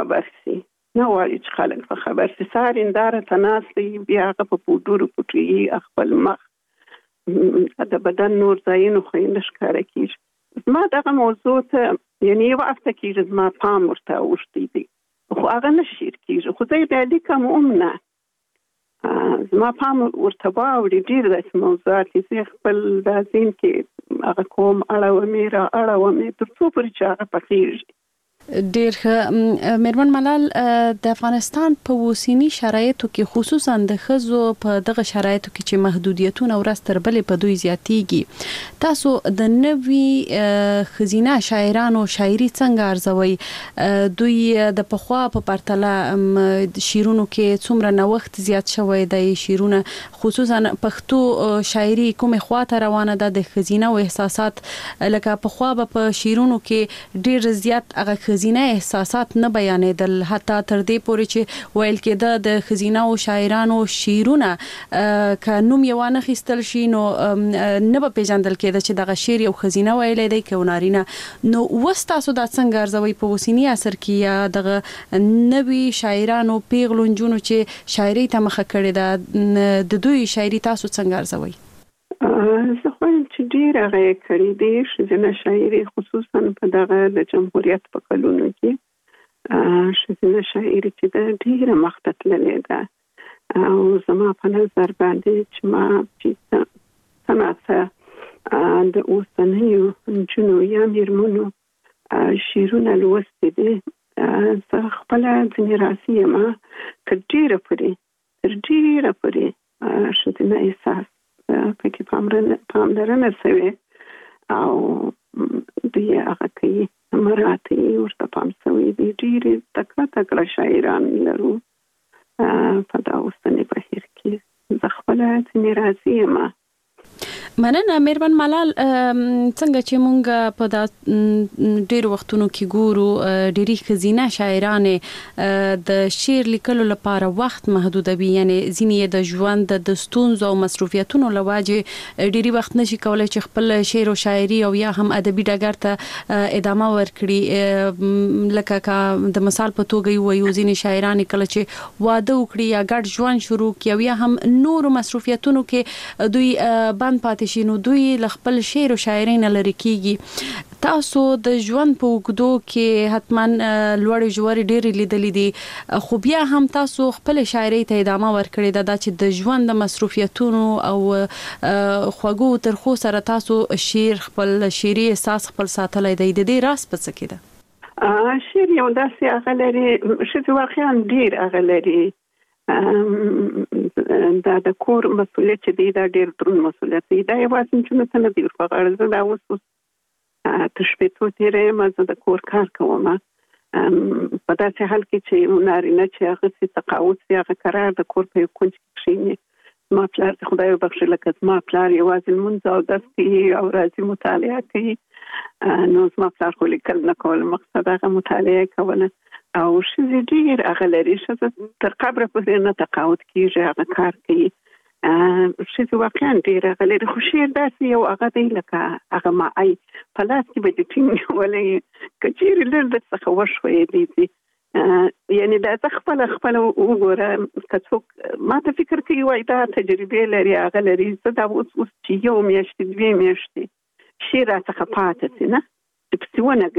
خبر شي. سهار هنداره ته ناست وي بیا هغه په پوډرو پټوي خپل مخ د بدن نور ځایونه خو یې نه ښکاره کېږي. زما دغه موضوع ته یعنې یوه هفته کېږي زما پام ورته اوښتی دی خو هغه نه شعر کېږي. خو زه یې بیا لیکم هم نه. زما پام ورته واوړي ډېر داسې موضوعات دي زه خپل دا ذهن کې هغه کوم اړومې تر څو پورې چې هغه پخېږي. ډېر ښه میرمن ملال، د افغانستان په اوسني شرایطو کې خصوصا د ښځو په دغه شرایطو کې چې محدودیتونه ورځ تر بلې په دوی زیاتېږي، تاسو د نوي ښځینه شاعرانو شاعري څنګه ارزوئ؟ دوی د پخوا په پرتله شعرونو کې څومره نوښت زیات شوی دی؟ شعرونه خصوصا پښتو شاعري کومې خواته روانه ده؟ د ښځینه احساسات لکه پخوا به په شعرونو کې ډېر زیات هغه ښځینه احساسات نه بیانېدل، حتی تر دې پورې چې ویل کېده د ښځینه شاعرانو شعرونه که نوم یې وانه خیستل شي نو نه به پیژندل کېده چې دغه شعر یو ښځینه ویلی دی که نارینه. نو اوس تاسو دا څنګه ارزوئ په اوسني عصر کې یا دغه نوي شاعرانو پیغلو نجونو چې شاعرۍ ته مخه کړې ده د دوی شاعري تاسو څنګه ارزوئ؟ زه خوایم چې ډېر هغه یې کړي دي ښځینه شاعري خصوصا په دغه د جمهوریت په کلونو کې ښځینه شاعري چې ده ډېره مخته تللې ده او زما په نظر باندې چې ما چې څه د اوسنیو نجونو یا میرمنو شعرونه لوستي دي زه خپله ځینې راضي یم تر ډېره پورې ښځینه احساس پکې پاملرنه شوې او دوی هغه کوي مراعات یې ورته پام شوی دی. ډېرې تکړه شاعران لرو په دا اوسني بهیر کې. زه خپله ځینې راضي یم. مننه میرمن ملال. څنګه چې مونږ په دا ډېر وختونو کې ګورو ډېری ښځینه شاعرانې د شعر لیکلو لپاره وخت محدودوي، یعنی ځینې د ژوند د ستونزو او مصروفیتونو له وجې ډېری وخت نشي کولی چې خپل شعر او شاعري او یا هم ادبي ډګر ته ادامه ورکړي. لکه د مثال په توګه وایو ځینې شاعران کله چې واده وکړي یا ګډ ژوند شروع کړي او یا هم نورو مصروفیتونو کې دوی بند پاتې شي نو دوی له خپل شعر او شاعري نه لرې کیږي. تاسو د ژوند په اوږدو کې حتما لوړې ژورې ډېرې لیدلې دي خو بیا هم تاسو خپل شاعري ته ادامه ورکړې ده چې د ژوند د مصروفیتونو او خوږو ترخو سره تاسو خپل شعري احساس خپل ساتلی دی. د دې راز په څه کې ده؟ شعر یو داسې هغه لري ښځې واقعا ډېر هغه لري. دا د کور مسؤلیت چې دی دا ډېر دروند مسؤلیت دی. دا یوازې نجونو ته نه دی ور په غاړه. زه دا اوس تر شپېتو تېره یم زه د کور کار کوم په داسې حال کې چې نارینه چې هغه تقاعد شي هغه قرار د کور په یو کونج کې کښېني. زما پلار د خدای وبخښي لکه زما پلار یوازې لمونځ او اودس کوي او راځي مطالعه کوي. نو زما پلار خو لیکل نه کول مقصد هغه مطالعه کوله او ښځې ډېر هغه لري. ښځه تر قبره پورې نه تقاعد کېږي هغه کار کوي. ښځې واقعا ډېر هغه لري خو شعر داسې یو هغه دی لکه هغه معی په لاس کې به دې ټینګ نیولی که چېرې لږ درڅخه وښویېدی دي. یعنې دا ته خپله وګوره که څوک ما ته فکر کوي وایي دا تجربې لري هغه لري. زه دا اوس چې یو میاشتې 2 میاشتې شعر راڅخه پاتې شي نه چې پسې ونه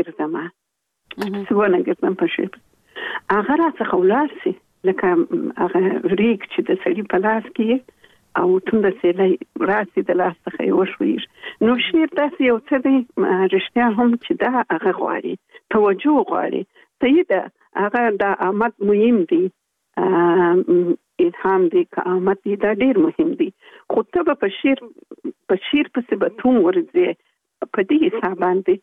ګرځم په شعر هغه راڅخه ولاړ شي لکه هغه ریګ چې د سړي په لاس کې او تونده سیلی راسي د لاس څخه یې وښویږي. نو شعر داسې یو څه دی رښتیا هم چې دا هغه غواړي توجه غواړي. صحیح ده هغه دا آمد مهم دی الهام دی که آمد دی دا ډېر مهم دی خو ته به په شعر په شیر پسې به توم ورځي په دې حساب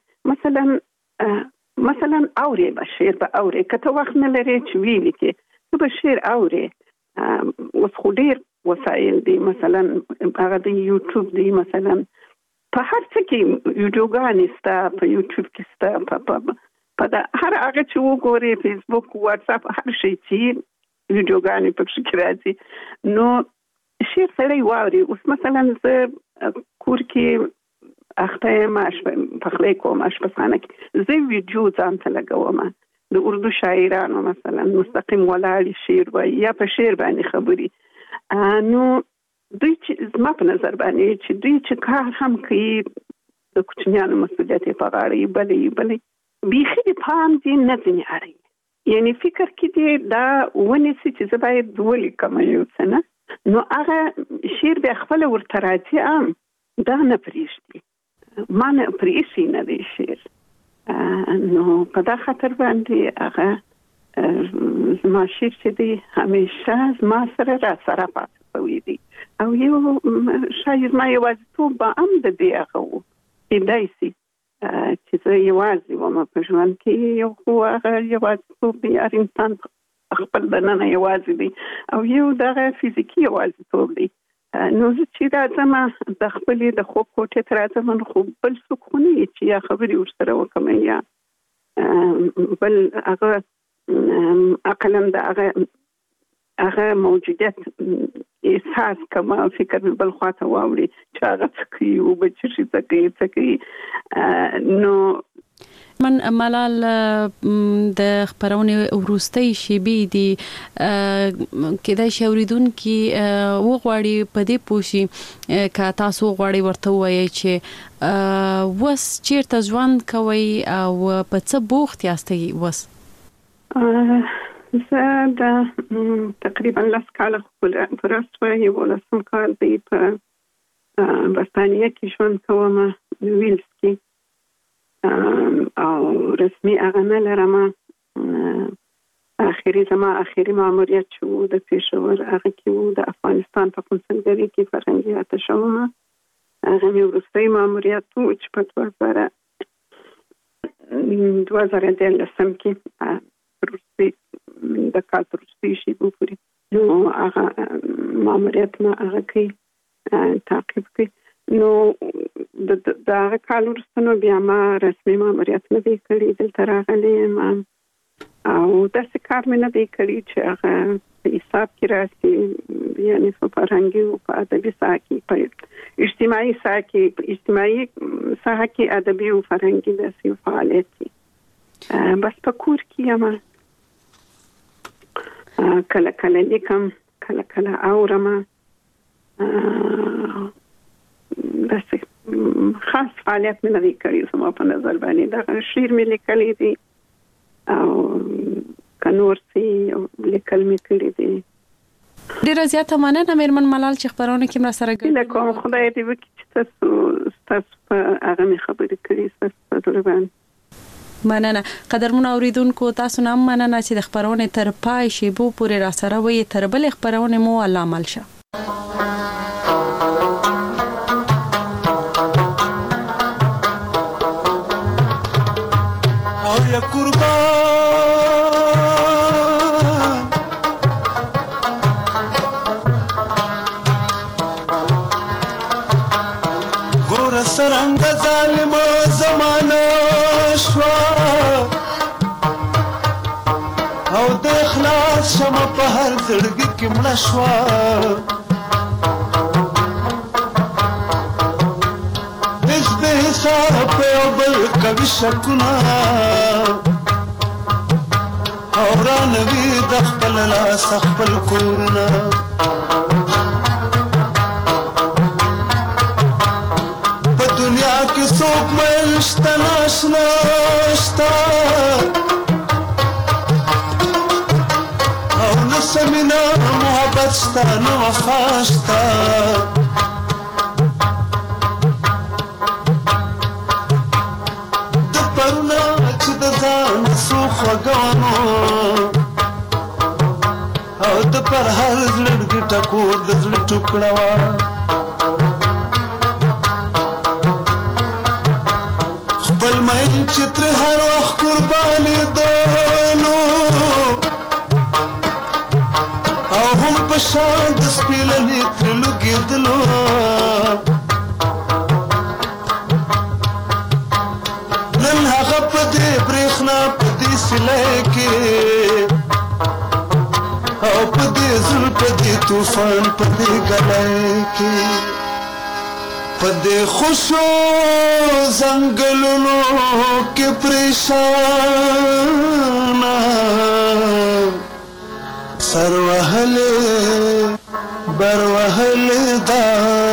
باندې مثلا اوري به شیر به اوري کته وخت نه لري چې ویل کې به شیر اوري اوس خو ډیر وسایل دي مثلا هغه د یوټیوب دی مثلا په هر څه کې ویډیوګانې ستا په یوټیوب کې ستا په دا هر هغه چې وګوري فیسبوک واتس اپ هر شي چې ویډیوګانې په کې راځي نو شیر سړی واوري اوس مثلا زه کور کې اخته ماش په خلای کوم اشپزخانه کې زه ویډیو ځان ته لګوم د اردو شاعرانو مثلا مستقیم ولاړ شعر وایي یا په شعر باندې خبري نو دوی چې زما په نظر باندې چې دوی چې کار هم کوي د کوچنیانو مسؤلیت یې په غاړه بلې بیخي د پام دي نه ځینې اړوي یعنی فکر کې دی دا ونیسي چې زه باید ولیکم یو څه نه نو هغه شعر بیا خپله ورته راځي عام دا نه پرېږدي ما نه پرېښي نه دی شعر نو په دا خاطر باندې هغه زما شعر چې دی همیشه زما سره را سره پاتې شوی دی او یو شاید ما یوازیتوب به هم د دې هغه و کیدای شي چې زه یوازې وم په ژوند کې یو خو هغه یوازیتوب دی هر انسان خپل دننه یوازې دی او یو دغه فزیکي یوازیتوب دی نو زه چې راځم د خپلې د خوب کوټې ته راځم نو خو بل څوک خو نه چې یا خبرې ورسره وکړم یا بل هغه عقلا د هغه موجودیت احساس کوم فکر مې بل خواته واوړي چې هغه څه کوي او به څه کوي نو من ملال د خبرونې وروستۍ شیبې دي کېدای شي اوریدونکي وغواړي په دې پوښي که تاسو غواړئ ورته ووایئ چې وس چیرته ژوند کوئ او په څه بوخت یاستئ وس زه د تقریبا 10 کاله پوره شوه 11 کال دی په برطانیه کې ژوند کوم ویلز کې او رسمي هغه نه لرم اخري ماموریت چې د پېښور هغه کې د افغانستان په کنسولګرۍ کې فرهنګي اتشه وم هغه مې وروستی ماموریت و چې په 2013 کې وروستی د کال تر وروستۍ شېبو پورې نو هغه ماموریت ما هغه کوي تعقیب کوي نو د هغه کال وروسته نو بیا ما رسمي ماموریت نه دی کړی دلته راغلی یم او داسې کار مې نه دی کړی چې هغه په حساب کې راسي یعنې په فرهنګي او په ادبي ساحه کې په اجتماعي ساحه کې ادبي او فرهنګي داسې فعالیت کې بس په کور کې یم کله کله لیکم کله کله اورم داسې خاص فعالیت مې نه دی کړی زما په نظر باندې دغه شعر مې لیکلی دی او که نور څه لیکل مې کړي دي ډېره زیاته مننه مېرمن ملال چې خبرونه کې مرسته راګرځي کوم خدای دې وکړي چې تاسو په هغه مې خبرې کړي تاسو په ډېر مننه قدرمن اوریدونکو تاسو نام مننه چې د خبرونه تر پای شیبو پورې را سره وي تر بل خبرونه مو الله عمل شه یا قربان ګور سرنګ ظالم زمانه شوا او د اخلاص شمه په هر زړګي کې مړه شوا کوي شکونه اوران وی د خپل لاس خپل کورونه په دنیا کې څوک مې شته ناشنا شته او نه سمینه محبت شته نه وفا شته خوګانو او د پر هر زړګي ټکور د زړه ټوکړه مین چتر هر وخت قرباني دلو او هم پشان د سپیلنې تر لګېدلو نن هغه په دې برېښنا په دې سیلۍ کې او په دې زل په دې طوفان په دې ګلۍ کې په دې خوشو زنګلونو کې پریشانه سر وهلې بر وهلې دا